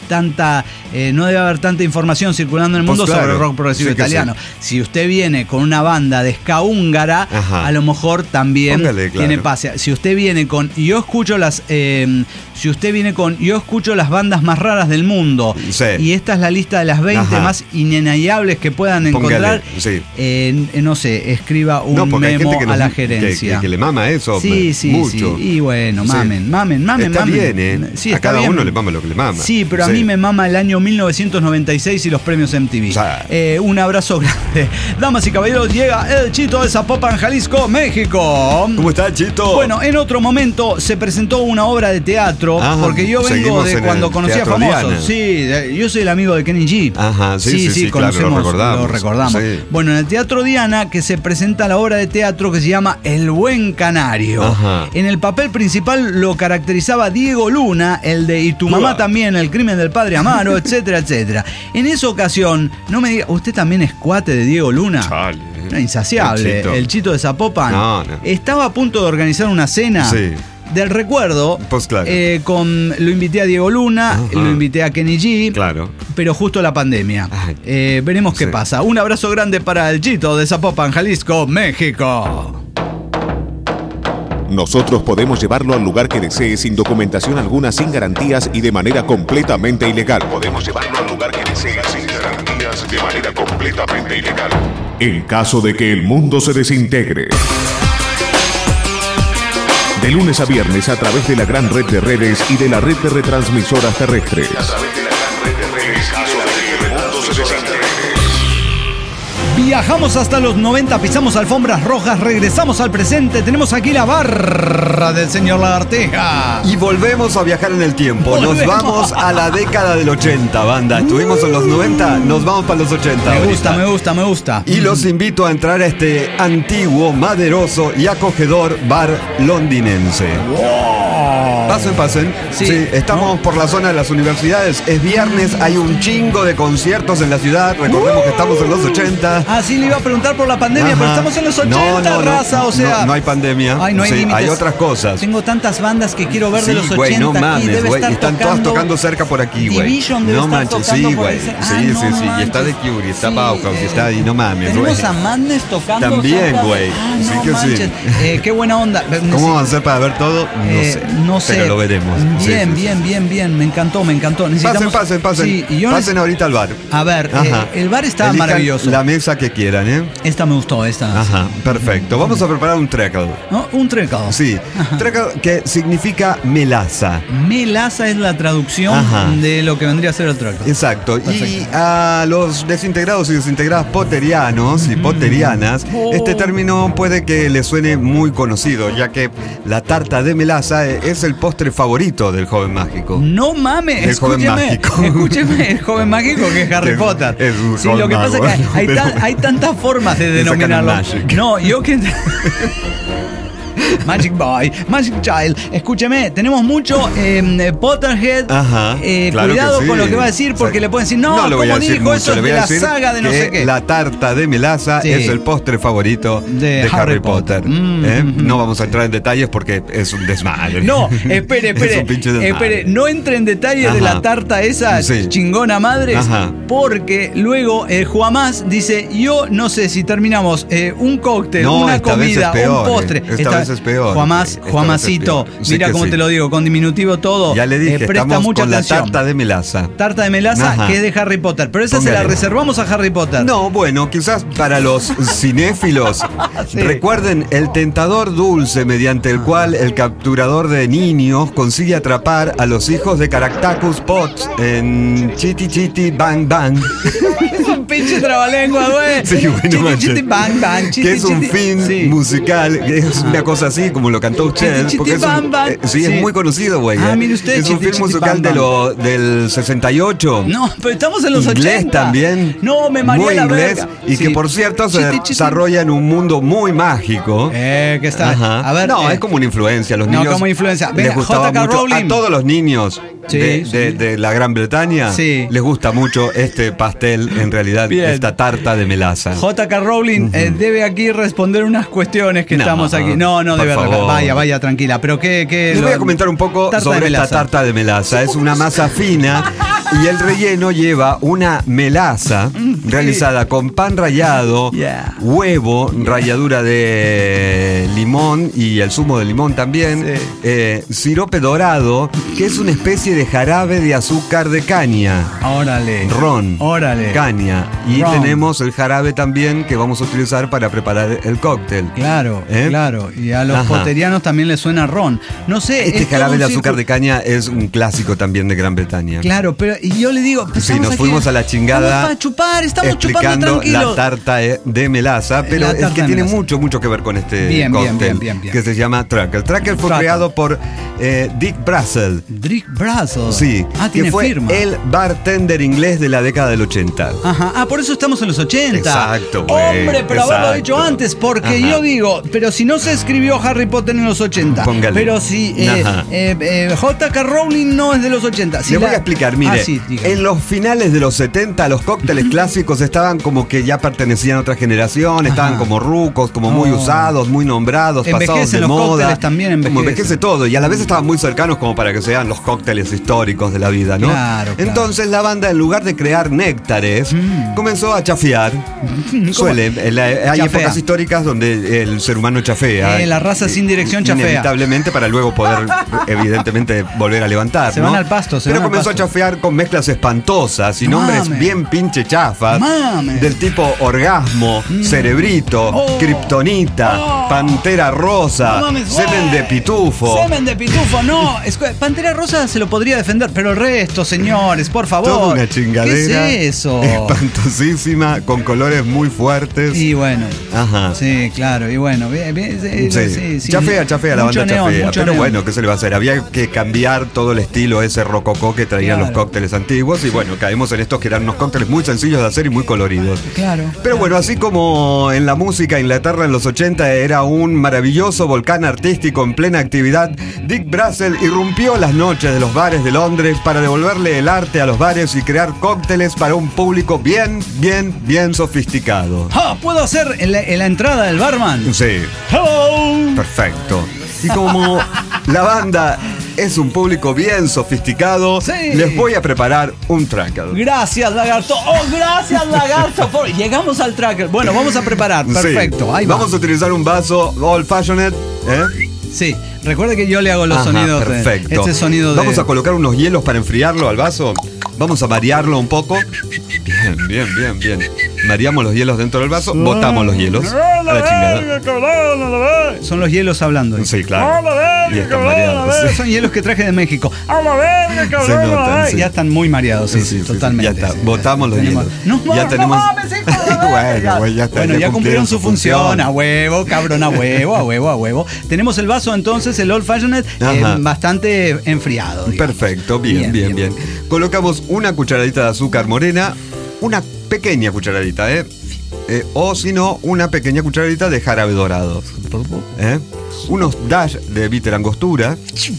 tanta, eh, no debe haber tanta información circulando en el mundo pues claro, sobre el rock progresivo sí italiano. Sí. Si usted viene con una banda de ska húngara, ajá, a lo mejor también Póngale, claro, tiene pase. Si usted viene con, yo escucho las, eh, si usted viene con, yo escucho las bandas más raras del mundo, sí, y esta es la lista de las veinte ajá, más inenallables que puedan encontrar, sí, eh, no sé, escriba un no, memo a la gerencia. Que, que, que le mama eso, sí, sí, mucho. Sí. Y bueno, mamen, sí, mamen, mamen, está mamen. Bien, ¿eh? Sí, a está cada bien. uno le mama lo que le mama. Sí, pero sí, a mí me mama el año mil novecientos noventa y seis y los premios M T V. O sea, eh, un abrazo grande. Damas y caballeros, llega el Chito de Zapopan, Jalisco, México. ¿Cómo está, Chito? Bueno, en otro momento se presentó una obra de teatro, ajá, porque yo vengo de cuando conocía famosos. Diana. Sí, yo soy el amigo de Kenny G. Ajá, sí, sí, sí, sí, sí conocemos, claro, lo recordamos. Lo recordamos. Sí. Bueno, en el Teatro Diana que se presenta la obra de teatro que se llama El Buen Canario. Ajá. En el papel principal lo caracterizaba Diego Luna, el de Y tu mamá Uah. también, El crimen del padre Amaro, etcétera, etcétera. En esa ocasión, no me diga, ¿usted también es cuate de Diego Luna? Chale. No, insaciable, el Chito. el Chito de Zapopan. No, no. Estaba a punto de organizar una cena. Sí. Del recuerdo, pues claro, eh, con, lo invité a Diego Luna, ajá, lo invité a Kenny G, claro, pero justo la pandemia. Eh, veremos qué sí. pasa. Un abrazo grande para el Chito de Zapopan, Jalisco, México. Nosotros podemos llevarlo al lugar que desee sin documentación alguna, sin garantías y de manera completamente ilegal. Podemos llevarlo al lugar que desee sin garantías de manera completamente ilegal. En caso de que el mundo se desintegre. De lunes a viernes a través de la gran red de redes y de la red de retransmisoras terrestres. A través de la gran red de redes y de la red de retransmisoras terrestres. Viajamos hasta los noventa, pisamos alfombras rojas, regresamos al presente. Tenemos aquí la barra del señor Lagarteja. Y volvemos a viajar en el tiempo. Volvemos. Nos vamos a la década del ochenta, banda. Estuvimos en los noventa, nos vamos para los ochenta. Me ahorita. gusta, me gusta, me gusta. Y los invito a entrar a este antiguo, maderoso y acogedor bar londinense. Wow. Pasen, pasen. Sí, sí, estamos ¿no? por la zona de las universidades. Es viernes, hay un chingo de conciertos en la ciudad. Recordemos uh. que estamos en los ochenta. Ah, sí, le iba a preguntar por la pandemia, ajá, pero estamos en los ochenta, no, no, raza, no, o sea. No, no hay pandemia. Ay, no hay sí, límites. Hay otras cosas. Tengo tantas bandas que quiero ver sí, de los güey, ochenta. No mames, güey. Están tocando, todas tocando cerca por aquí, güey. Division debe no estar manches, tocando sí, por güey. ese... Sí, ah, sí, no, sí. no y está The Cure, y está sí, Bauhaus, eh, y está. Y no mames, güey. Tenemos a Madness tocando. También, güey. Ah, sí no que manches. sí. Eh, qué buena onda. ¿Cómo van a hacer para ver todo? No eh, sé. No sé. Pero lo veremos. Bien, sí, sí, bien, sí. bien, bien. Me encantó, me encantó. Pasen, pasen, pasen. Sí, y yo pasen ahorita al bar. A ver, eh, el bar está Elijan maravilloso. La mesa que quieran, ¿eh? Esta me gustó, esta. Ajá, perfecto. Vamos a preparar un treacle. ¿No? Un treacle. Sí, ajá. Treacle que significa melaza. Melaza es la traducción ajá. de lo que vendría a ser el treacle. Exacto. Perfecto. Y a los desintegrados y desintegradas potterianos y potterianas, oh. este término puede que les suene muy conocido, ya que la tarta de melaza es el postre favorito del joven mágico. No mames, el joven mágico. Escúcheme, el joven mágico que es Harry es, Potter. Es un sí, lo que mago, pasa es que hay, hay, tan, hay tantas formas de denominarlo. No, yo que... Magic Boy, Magic Child. Escúcheme, tenemos mucho eh, Potterhead. Ajá, eh, claro cuidado sí. con lo que va a decir, porque o sea, le pueden decir, no, no como dijo, mucho, eso es de la saga de no sé qué. La tarta de melaza sí. es el postre favorito de, de Harry, Harry Potter. Potter. Mm, ¿eh? mm, no vamos a entrar en detalles porque es un desmadre. No, espere, espere. espere, no entre en detalles ajá. de la tarta esa sí. chingona madre, porque luego el Juamás dice, yo no sé si terminamos eh, un cóctel, no, una comida, peor, un postre. Eh. Esta, esta vez es peor. Juamás, Juamasito, sí mira cómo sí. te lo digo, con diminutivo todo. Ya le dije, eh, presta estamos mucha con atención. La tarta de melaza. Tarta de melaza ajá. que es de Harry Potter. Pero esa Póngale. se la reservamos a Harry Potter. No, bueno, quizás para los cinéfilos. sí. Recuerden el tentador dulce mediante el cual el capturador de niños consigue atrapar a los hijos de Caractacus Potts en Chitty Chitty Bang Bang. Es un pinche trabalengua, güey. Sí, bueno, chitty, chitty, bang, bang, chitty, que es un chitty. fin sí. musical, es ajá. una cosa así como lo cantó usted. Chitty, porque chitty, es un, bang, eh, sí, sí, es muy conocido, güey. Ah, mire usted. Es un chitty, film chitty, musical bang, de lo, del sesenta y ocho. No, pero estamos en los inglés ochenta. También. No, me mareé muy la inglés. verga. Y sí. que por cierto se chitty, chitty. desarrolla en un mundo muy mágico. Eh, que está. Ajá. A ver. No, eh. es como una influencia. Los no, niños. como influencia. Venga, les gustaba J K mucho. Rowling. A todos los niños. Sí, de, sí. de, de la Gran Bretaña sí. les gusta mucho este pastel, en realidad, Bien. esta tarta de melaza. J K Rowling uh-huh. eh, debe aquí responder unas cuestiones que no. estamos aquí. No, No, no Por debe favor. regalar. Vaya, vaya, tranquila. Pero qué. qué Les lo- voy a comentar un poco tarta de sobre esta melaza. tarta de melaza. Es una masa fina y el relleno lleva una melaza realizada con pan rallado, Yeah. huevo, ralladura de limón y el zumo de limón también, Sí. eh, sirope dorado, que es una especie de jarabe de azúcar de caña. Órale. Ron, Órale. caña. Y Ron. tenemos el jarabe también que vamos a utilizar para preparar el cóctel. Claro, ¿Eh? claro. Y a los Ajá. poterianos también les suena ron. No sé. Este es todo jarabe un de azúcar círculo- de caña es un clásico también de Gran Bretaña. Claro, pero y yo le digo. pues, Sí, estamos nos aquí- fuimos a la chingada Estamos para chupar, estamos chupando explicando tranquilos. la tarta eh, de melaza, pero La es tarta que de tiene melaza. mucho, mucho que ver con este Bien, bien, cóctel bien, bien, bien. que se llama Tracker. Tracker fue Tracker. creado por eh, Dick Brassel. Dick Brassel. Sí, Ah, que tiene fue firma. el bartender inglés de la década del ochenta. Ajá. Ah, por eso estamos en los ochenta. Exacto, güey, Hombre, pero haberlo exacto. dicho antes, porque Ajá. yo digo, pero si no se escribió Harry Potter en los ochenta, Póngale. pero si eh, Ajá. eh, eh, J K. Rowling no es de los ochenta. Si Les voy la- a explicar, mire, Ah, sí, dígame. en los finales de los setenta los cócteles clásicos estaban como que ya pertenecían a otra generación, estaban Ajá. como rucos, como muy Oh. usados, muy nombrados, pasados Envejecen de los moda. cócteles también, Como envejecen. envejece todo y a la vez estaban muy cercanos como para que sean los cócteles históricos de la vida, ¿no? Claro, claro. Entonces la banda en lugar de crear néctares Mm. comenzó a chafear. Suele, en la- hay Chafea. épocas históricas donde el ser humano chafea. Eh, la raza sin dirección chafea. Inevitablemente para luego poder evidentemente volver a levantar. Se ¿no? van al pasto, se Pero van al comenzó pasto. a chafear con mezclas espantosas y nombres Mames. bien pinche chafas. Mames. Del tipo orgasmo, cerebrito, Oh. kriptonita, Oh. pantera rosa, No mames, semen güey. de pitufo. Semen de pitufo, no. Es que Pantera Rosa se lo podría defender, pero el resto, señores, por favor. Toda una chingadera. ¿Qué es eso? Espantosísima, con colores muy fuertes. Y bueno. Ajá. Sí, claro, y bueno, bien, bien, sí, Sí. sí, sí. Chafea, chafea, la Mucho banda neón, chafea. mucho Pero neón. bueno, ¿qué se le va a hacer? Había que cambiar todo el estilo ese rococó que traían Claro. los cócteles antiguos. Y bueno, caemos en estos que eran unos cócteles muy sencillos de hacer y muy coloridos. Claro. Pero bueno, así como en la música Inglaterra en los ochenta era un maravilloso volcán artístico en plena actividad, Dick Brassel irrumpió las noches de los bares de Londres para devolverle el arte a los bares y crear cócteles para un público bien, bien, bien sofisticado. Ah, ¿puedo hacer en la, en la entrada del barman? Sí, Hello. perfecto. Y como la banda es un público bien sofisticado, Sí. les voy a preparar un tracker. Gracias, lagarto. Oh, gracias, lagarto. Por- Llegamos al tracker. Bueno, vamos a preparar. Perfecto. Sí. Ahí va. Vamos a utilizar un vaso old fashioned, ¿eh? Sí, recuerde que yo le hago los Ajá, sonidos. de- perfecto. este sonido de. Vamos a colocar unos hielos para enfriarlo al vaso. Vamos a marearlo un poco. Bien, bien, bien, bien. Mareamos los hielos dentro del vaso. Botamos los hielos. A la chingada. Son los hielos hablando. Sí, claro. Y están mareados. sí. Son hielos que traje de México. Se notan, sí. Ya están muy mareados, sí, Sí, sí, sí, totalmente. ya está. sí. Botamos los Tenemos- hielos. No, Ya no, tenemos- no mames, hijo de la Bueno, verga. güey, ya está, Bueno, ya ya cumplieron cumplieron su su función. función. A huevo, cabrón, a huevo, a huevo, a huevo. Tenemos el vaso entonces, el old fashioned, eh, Ajá. bastante enfriado. digamos. Perfecto, bien, bien, bien, Colocamos una cucharadita de azúcar morena, una pequeña cucharadita, ¿eh? Eh, o si no, una pequeña cucharadita de jarabe dorado. ¿Eh? Unos dash de bitter angostura.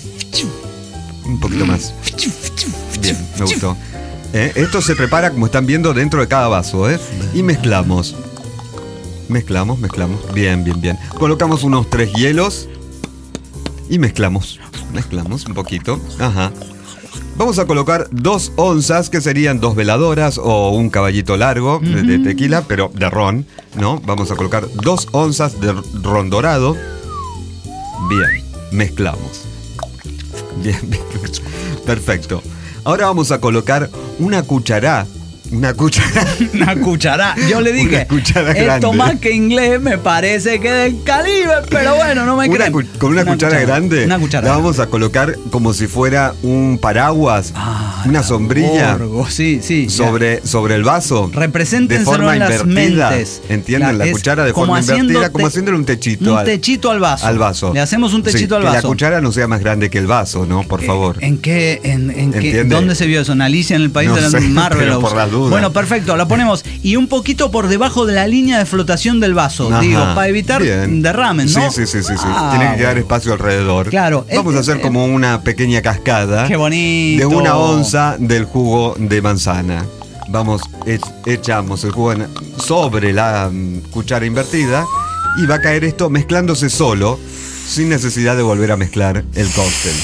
Un poquito más. Bien, me gustó. ¿Eh? Esto se prepara, como están viendo, dentro de cada vaso, ¿eh? Y mezclamos. Mezclamos, mezclamos. Bien, bien, bien. Colocamos unos tres hielos. Y mezclamos. Mezclamos un poquito. Ajá. Vamos a colocar dos onzas, que serían dos veladoras o un caballito largo de, de tequila, pero de ron, ¿no? Vamos a colocar dos onzas de ron dorado. Bien, mezclamos. Bien, bien. Perfecto. Ahora vamos a colocar una cucharada. Una cuchara. Una cuchara. Yo le dije, Una cuchara esto grande. más que inglés me parece que del Caribe, pero bueno, no me Una creen. cu- con una, cuchara, grande Una cuchara. la vamos a colocar como si fuera un paraguas, Ah, una la sombrilla borgo, sí, sí. ya. sobre, sobre el vaso. Represéntenselo de forma en las invertida. mentes. ¿Entienden? La es cuchara de como forma haciendo invertida, como te- haciéndole un techito. Un al, techito al vaso. al vaso. Le hacemos un techito Sí, al que vaso. la cuchara no sea más grande que el vaso, ¿no? Por favor. ¿En qué? En, en qué ¿Entiende? ¿Dónde se vio eso? ¿En Alicia en el País No de las sé, Marvelous? pero por las dudas. Bueno, perfecto, la ponemos. Y un poquito por debajo de la línea de flotación del vaso. Ajá, Digo, para evitar bien. derramen, ¿no? Sí, sí, sí, sí, sí. Ah, Tiene que quedar bueno. espacio alrededor. Claro. Vamos Eh, a hacer eh, como una pequeña cascada. Qué bonito. De una onza del jugo de manzana. Vamos, e- echamos el jugo en- sobre la mm, cuchara invertida y va a caer esto mezclándose solo. sin necesidad de volver a mezclar el cóctel.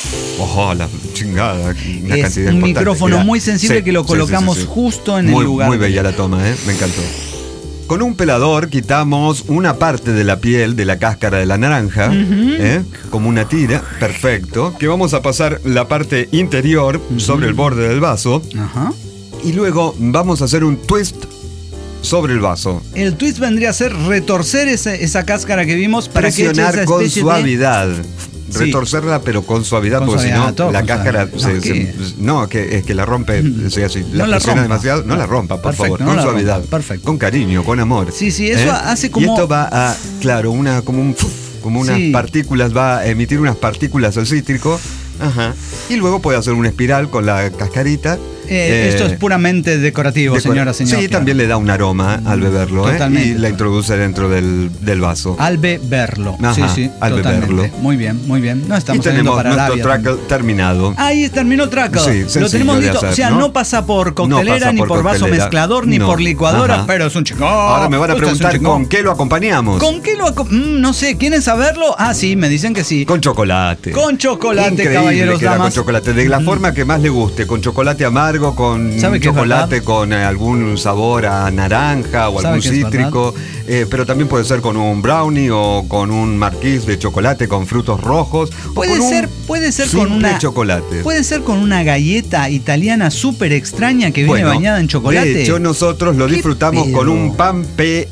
Ojo, la chingada. Una es cantidad un importante. micrófono Mirá. muy sensible Sí, que lo sí, colocamos sí, sí, sí. justo en muy, el lugar. Muy bella la toma, ¿eh? Me encantó. Con un pelador quitamos una parte de la piel de la cáscara de la naranja, uh-huh. ¿eh? Como una tira, perfecto. Que vamos a pasar la parte interior uh-huh. sobre el borde del vaso. Ajá. Y luego vamos a hacer un twist sobre el vaso. El twist vendría a ser retorcer esa, esa cáscara que vimos para presionar que eche esa con especie suavidad. De... Retorcerla, sí. Pero con suavidad, con porque si no, la cáscara no, se, se, no, que es que la rompe. O sea, si no la presiona demasiado, no ah, la rompa, por perfecto, favor, no con la suavidad, rompa, perfecto. Con cariño, con amor. Sí, sí, eso ¿eh? hace como. Y esto va a, claro, una como un, como unas sí. partículas, va a emitir unas partículas al cítrico. Ajá. Y luego puede hacer una espiral con la cascarita. Eh, eh, esto es puramente decorativo, decor- señora, señor. Sí, claro. También le da un aroma al beberlo, totalmente, ¿eh? Y la introduce dentro del, del vaso. Al beberlo. Ajá, sí, sí, al totalmente. beberlo. Muy bien, muy bien. No estamos y tenemos para nuestro Arabia, trackle también. terminado. Ahí terminó el trackle. Sí, lo tenemos listo. hacer, o sea, ¿no? no pasa por coctelera, no pasa ni por, por vaso coctelera. mezclador, ni no. por licuadora, Ajá. pero es un chico. Ahora me van a preguntar con qué lo acompañamos. ¿Con qué lo acompañamos? Mm, no sé, ¿quieren saberlo? Ah, sí, me dicen que sí. Con chocolate. Con chocolate, Increíble caballeros, queda damas. Con chocolate, de la mm. forma que más le guste, con chocolate amargo, con chocolate con eh, algún sabor a naranja o algún cítrico, eh, pero también puede ser con un brownie o con un marquís de chocolate con frutos rojos. Puede o con ser, un puede ser con una chocolate. Puede ser con una galleta italiana súper extraña que viene bueno, bañada en chocolate. De hecho, nosotros lo disfrutamos pedo? con un pan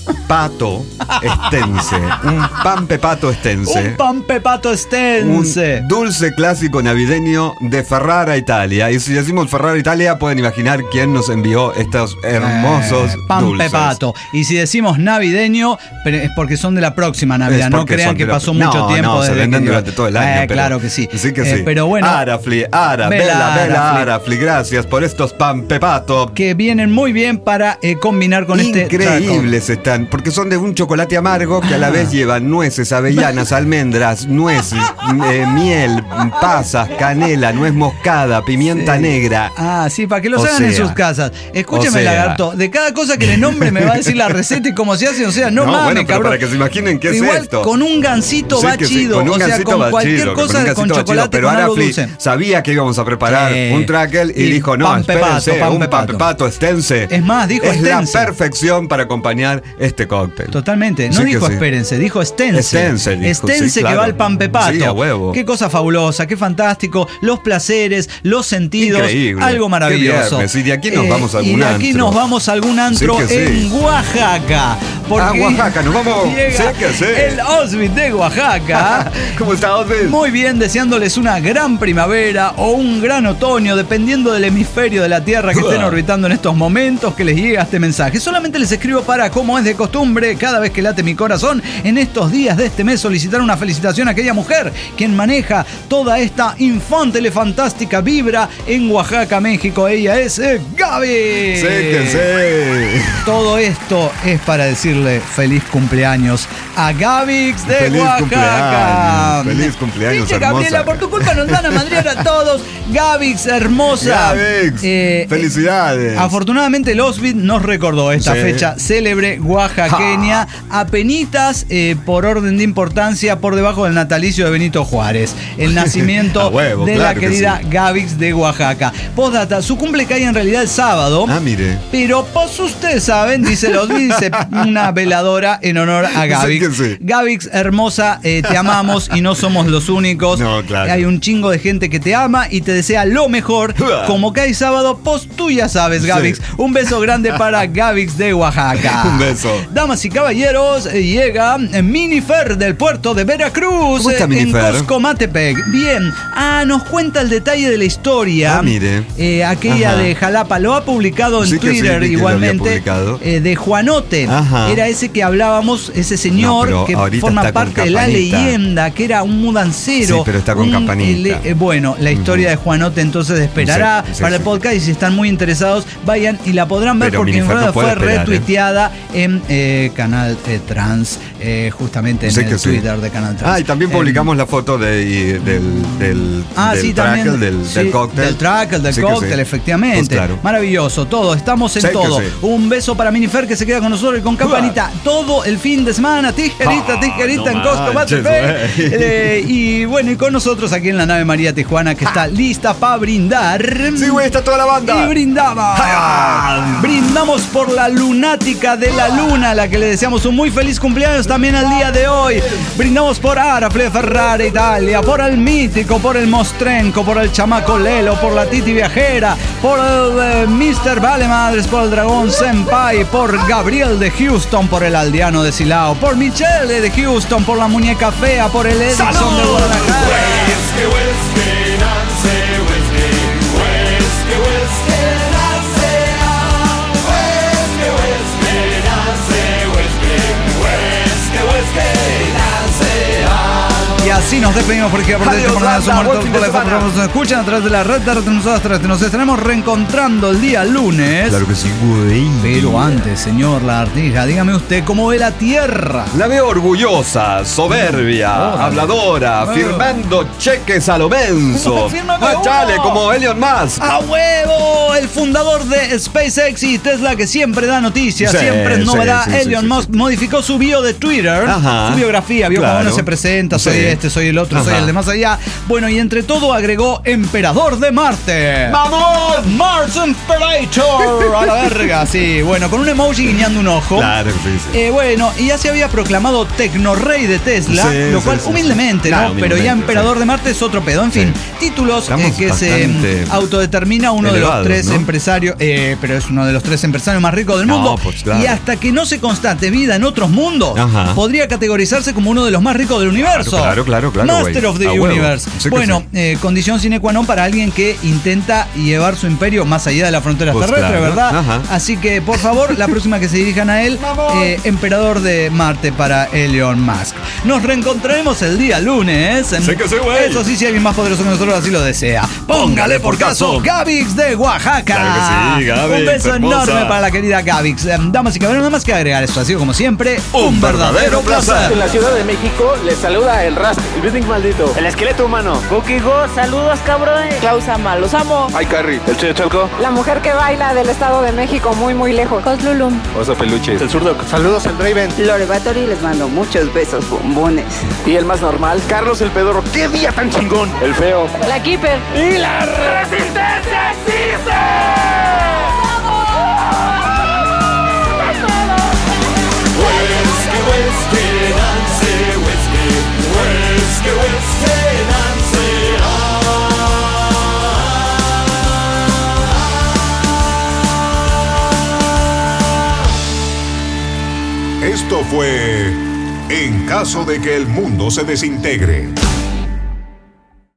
pepato estense. Un pan pepato estense. Un pan pepato estense. Un dulce clásico navideño de Ferrara, Italia. Y si decimos Ferrara, Italia, pueden imaginar quién nos envió estos hermosos eh, pan dulces. pepato. Y si decimos navideño, pero es porque son de la próxima Navidad. No crean que pasó la... mucho no, tiempo. No, se venden que... durante todo el año. Eh, pero... claro que sí. Sí que sí. Eh, pero bueno. Arafli, Ara, Bella, Bella, Bella Arafli. Gracias por estos pan pepato. Que vienen muy bien para eh, combinar con Increíbles este. Increíbles están, porque son de un chocolate amargo que a la vez llevan nueces, avellanas, almendras, nueces, eh, miel, pasas, canela, nuez moscada, pimienta sí. negra. Ah, sí, para que los o hagan sea, en sus casas. Escúcheme, o sea, lagarto. De cada cosa que le nombre me va a decir la receta y cómo se hace. O sea, no, no mames, bueno, pero cabrón. para que se imaginen qué Igual, es esto. Con un gansito sí, va chido. Sí, con un o sea, gansito con va cualquier chido, cosa con, con chocolate, pero con algo Arafli dulce. sabía que íbamos a preparar eh, un trackle y, y dijo, no, pan espérense, pepato, pan un pepato. pan pepato estense. Es más, dijo es estense. la perfección para acompañar este cóctel. Totalmente. No sí dijo sí. espérense, dijo estense. Estense, dijo, estense sí, que claro. va al pan pepato. Sí, a huevo. Qué cosa fabulosa, qué fantástico. Los placeres, los sentidos. Increíble. Algo maravilloso. Y de aquí nos eh, vamos a algún Y de aquí antro. nos vamos a algún antro sí en sí. Oaxaca. Porque ah, Oaxaca, nos vamos. llega Sí que sí. el Auschwitz de Oaxaca. ¿Cómo está Auschwitz? Muy bien, deseándoles una gran primavera o un gran otoño, dependiendo del hemisferio de la Tierra que estén orbitando en estos momentos, que les llega este mensaje. Solamente les escribo para, como es de costumbre, cada vez que late mi corazón, en estos días de este mes, solicitar una felicitación a aquella mujer quien maneja toda esta infantile fantástica vibra en Oaxaca, México. Ella es eh, Gaby. Sí que sí. Todo esto es para decirle feliz cumpleaños a Gavix de feliz Oaxaca. Cumpleaños, feliz cumpleaños, Dice hermosa. Gabriela, por tu culpa nos van a madrear a todos. Gavix, hermosa. Gavix, eh, felicidades. Afortunadamente el Auschwitz nos recordó esta sí. fecha célebre oaxaqueña, apenitas eh, por orden de importancia por debajo del natalicio de Benito Juárez. El nacimiento huevo, de claro la querida sí. Gavix de Oaxaca. Postdata, su cumple cae en realidad el sábado. Ah, mire. Pero pues ustedes saben, dice los dice una veladora en honor a Gavix. Sí sí. Gavix, hermosa, eh, te amamos y no somos los únicos. No, claro. Hay un chingo de gente que te ama y te desea lo mejor. Como cae sábado, pues tú ya sabes, Gavix. Sí. Un beso grande para Gavix de Oaxaca. Un beso. Damas y caballeros, eh, llega Minifer del puerto de Veracruz. ¿Cómo está eh, Minifer? En Coscomatepec. Bien. Ah, nos cuenta el detalle de la historia. Ah, mire. Eh, aquella Ajá. de Jalapa. Lo ha publicado en sí Twitter sí, igualmente. Eh, de Juanote. Ajá. Era ese que hablábamos, ese señor no, que forma parte de la leyenda, que era un mudancero. Sí, pero está con un, campanita. Eh, bueno, la historia uh-huh. de Juanote entonces esperará sí, sí, para sí. el podcast y si están muy interesados, vayan y la podrán ver pero porque en realidad no fue esperar, retuiteada ¿eh? en eh, Canal eh, Trans, eh, justamente en sí el Twitter sí. de Canal Trans. Ah, y también publicamos eh, la foto de, y, del, del, ah, del sí, trackle, también, del, sí, del cóctel. Del trackle, del sí cóctel, efectivamente. Pues claro. Maravilloso, todo, estamos en sí todo. Sí. Un beso para Minifer que se queda con nosotros y con Campanita. tijerita todo el fin de semana. Tijerita, Ah, tijerita no en Costco manches, Matepec. güey. Eh, y bueno, y con nosotros aquí en la nave María Tijuana, que está lista para brindar. Sí, güey, está toda la banda. Y brindamos. Ah. Brindamos por la lunática de la luna, a la que le deseamos un muy feliz cumpleaños también al día de hoy. Brindamos por Arafle Ferrari Italia, por el mítico, por el Mostrenco, por el chamaco Lelo, por la Titi Viajera, por el eh, mister Vale Madres, por el Dragón Senpai, por Gabriel de Houston, por el Aldeano de Silao, por Michelle de Houston, por la Muñeca Fea, por el Edison de Guadalajara. Y así nos despedimos porque por Adiós, por nada banda, somos buen todos fin de por la semana. nos escuchan a través de la red de nosotros. Nos estaremos reencontrando el día lunes. Claro que sí, güey. Pero antes, señor Lagartija, dígame usted cómo ve la Tierra. La veo orgullosa, soberbia, Órale. habladora, Ah. firmando cheques a lo menso. Fírmame Ah, chale, uno. como Elon Musk. ¡A huevo! El fundador de SpaceX y Tesla, que siempre da noticias, Sí, siempre es sí, novedad. sí, sí, Elon sí, Musk sí. modificó su bio de Twitter, Ajá. su biografía, vio Claro. cómo uno se presenta, soy Sí. este, soy el otro, soy Ajá. el de más allá. Bueno, y entre todo agregó Emperador de Marte. ¡Vamos! Mars Imperator a la verga, sí, bueno, con un emoji guiñando un ojo. Claro que sí, sí. Eh, bueno, y ya se había proclamado Tecnorrey de Tesla, Sí, lo sí, cual sí, humildemente, sí. ¿no? Nah, Pero ya humildemente, Emperador sí. de Marte es otro pedo. En fin, Sí. títulos Estamos eh, que bastante se autodetermina uno de los elevados, tres ¿no? empresarios, eh, pero es uno de los tres empresarios más ricos del No, mundo. pues, claro. Y hasta que no se constate vida en otros mundos, Ajá. podría categorizarse como uno de los más ricos del universo. Claro, claro, claro, Master güey. of the A huevo. Universe. Sí que Bueno, sí. eh, condición sine qua non para alguien que intenta llevar su imperio más allá de las fronteras Pues terrestres, claro. ¿verdad? Ajá. Así que, por favor, la próxima que se dirijan a él, eh, Emperador de Marte para Elon Musk. Nos reencontraremos el día lunes. Sé que sí, güey. Eso sí, si alguien más poderoso que nosotros así lo desea. Póngale por caso, Gavix de Oaxaca. Claro que sí, Gavix, Un beso hermosa. enorme para la querida Gavix. Eh, Damas y caballeros, nada más que agregar esto. Ha sido como siempre Un verdadero placer. En la Ciudad de México les saluda el Rast, el Building Maldito, el Esqueleto Humano, Cookie Go, saludos cabrones. Klaus Ama, los amo. Ay Carrie, el Che Chalco, La mujer que baila del Estado de México muy muy lejos. Coslulum. Oso Peluches, el Zurdo, saludos el Draven Lore Bathory les mando muchos besos, bombones. y el más normal, Carlos el Pedorro. ¡Qué día tan chingón! El Feo La Keeper. y la Resistencia existe. Esto fue En caso de que el mundo se desintegre.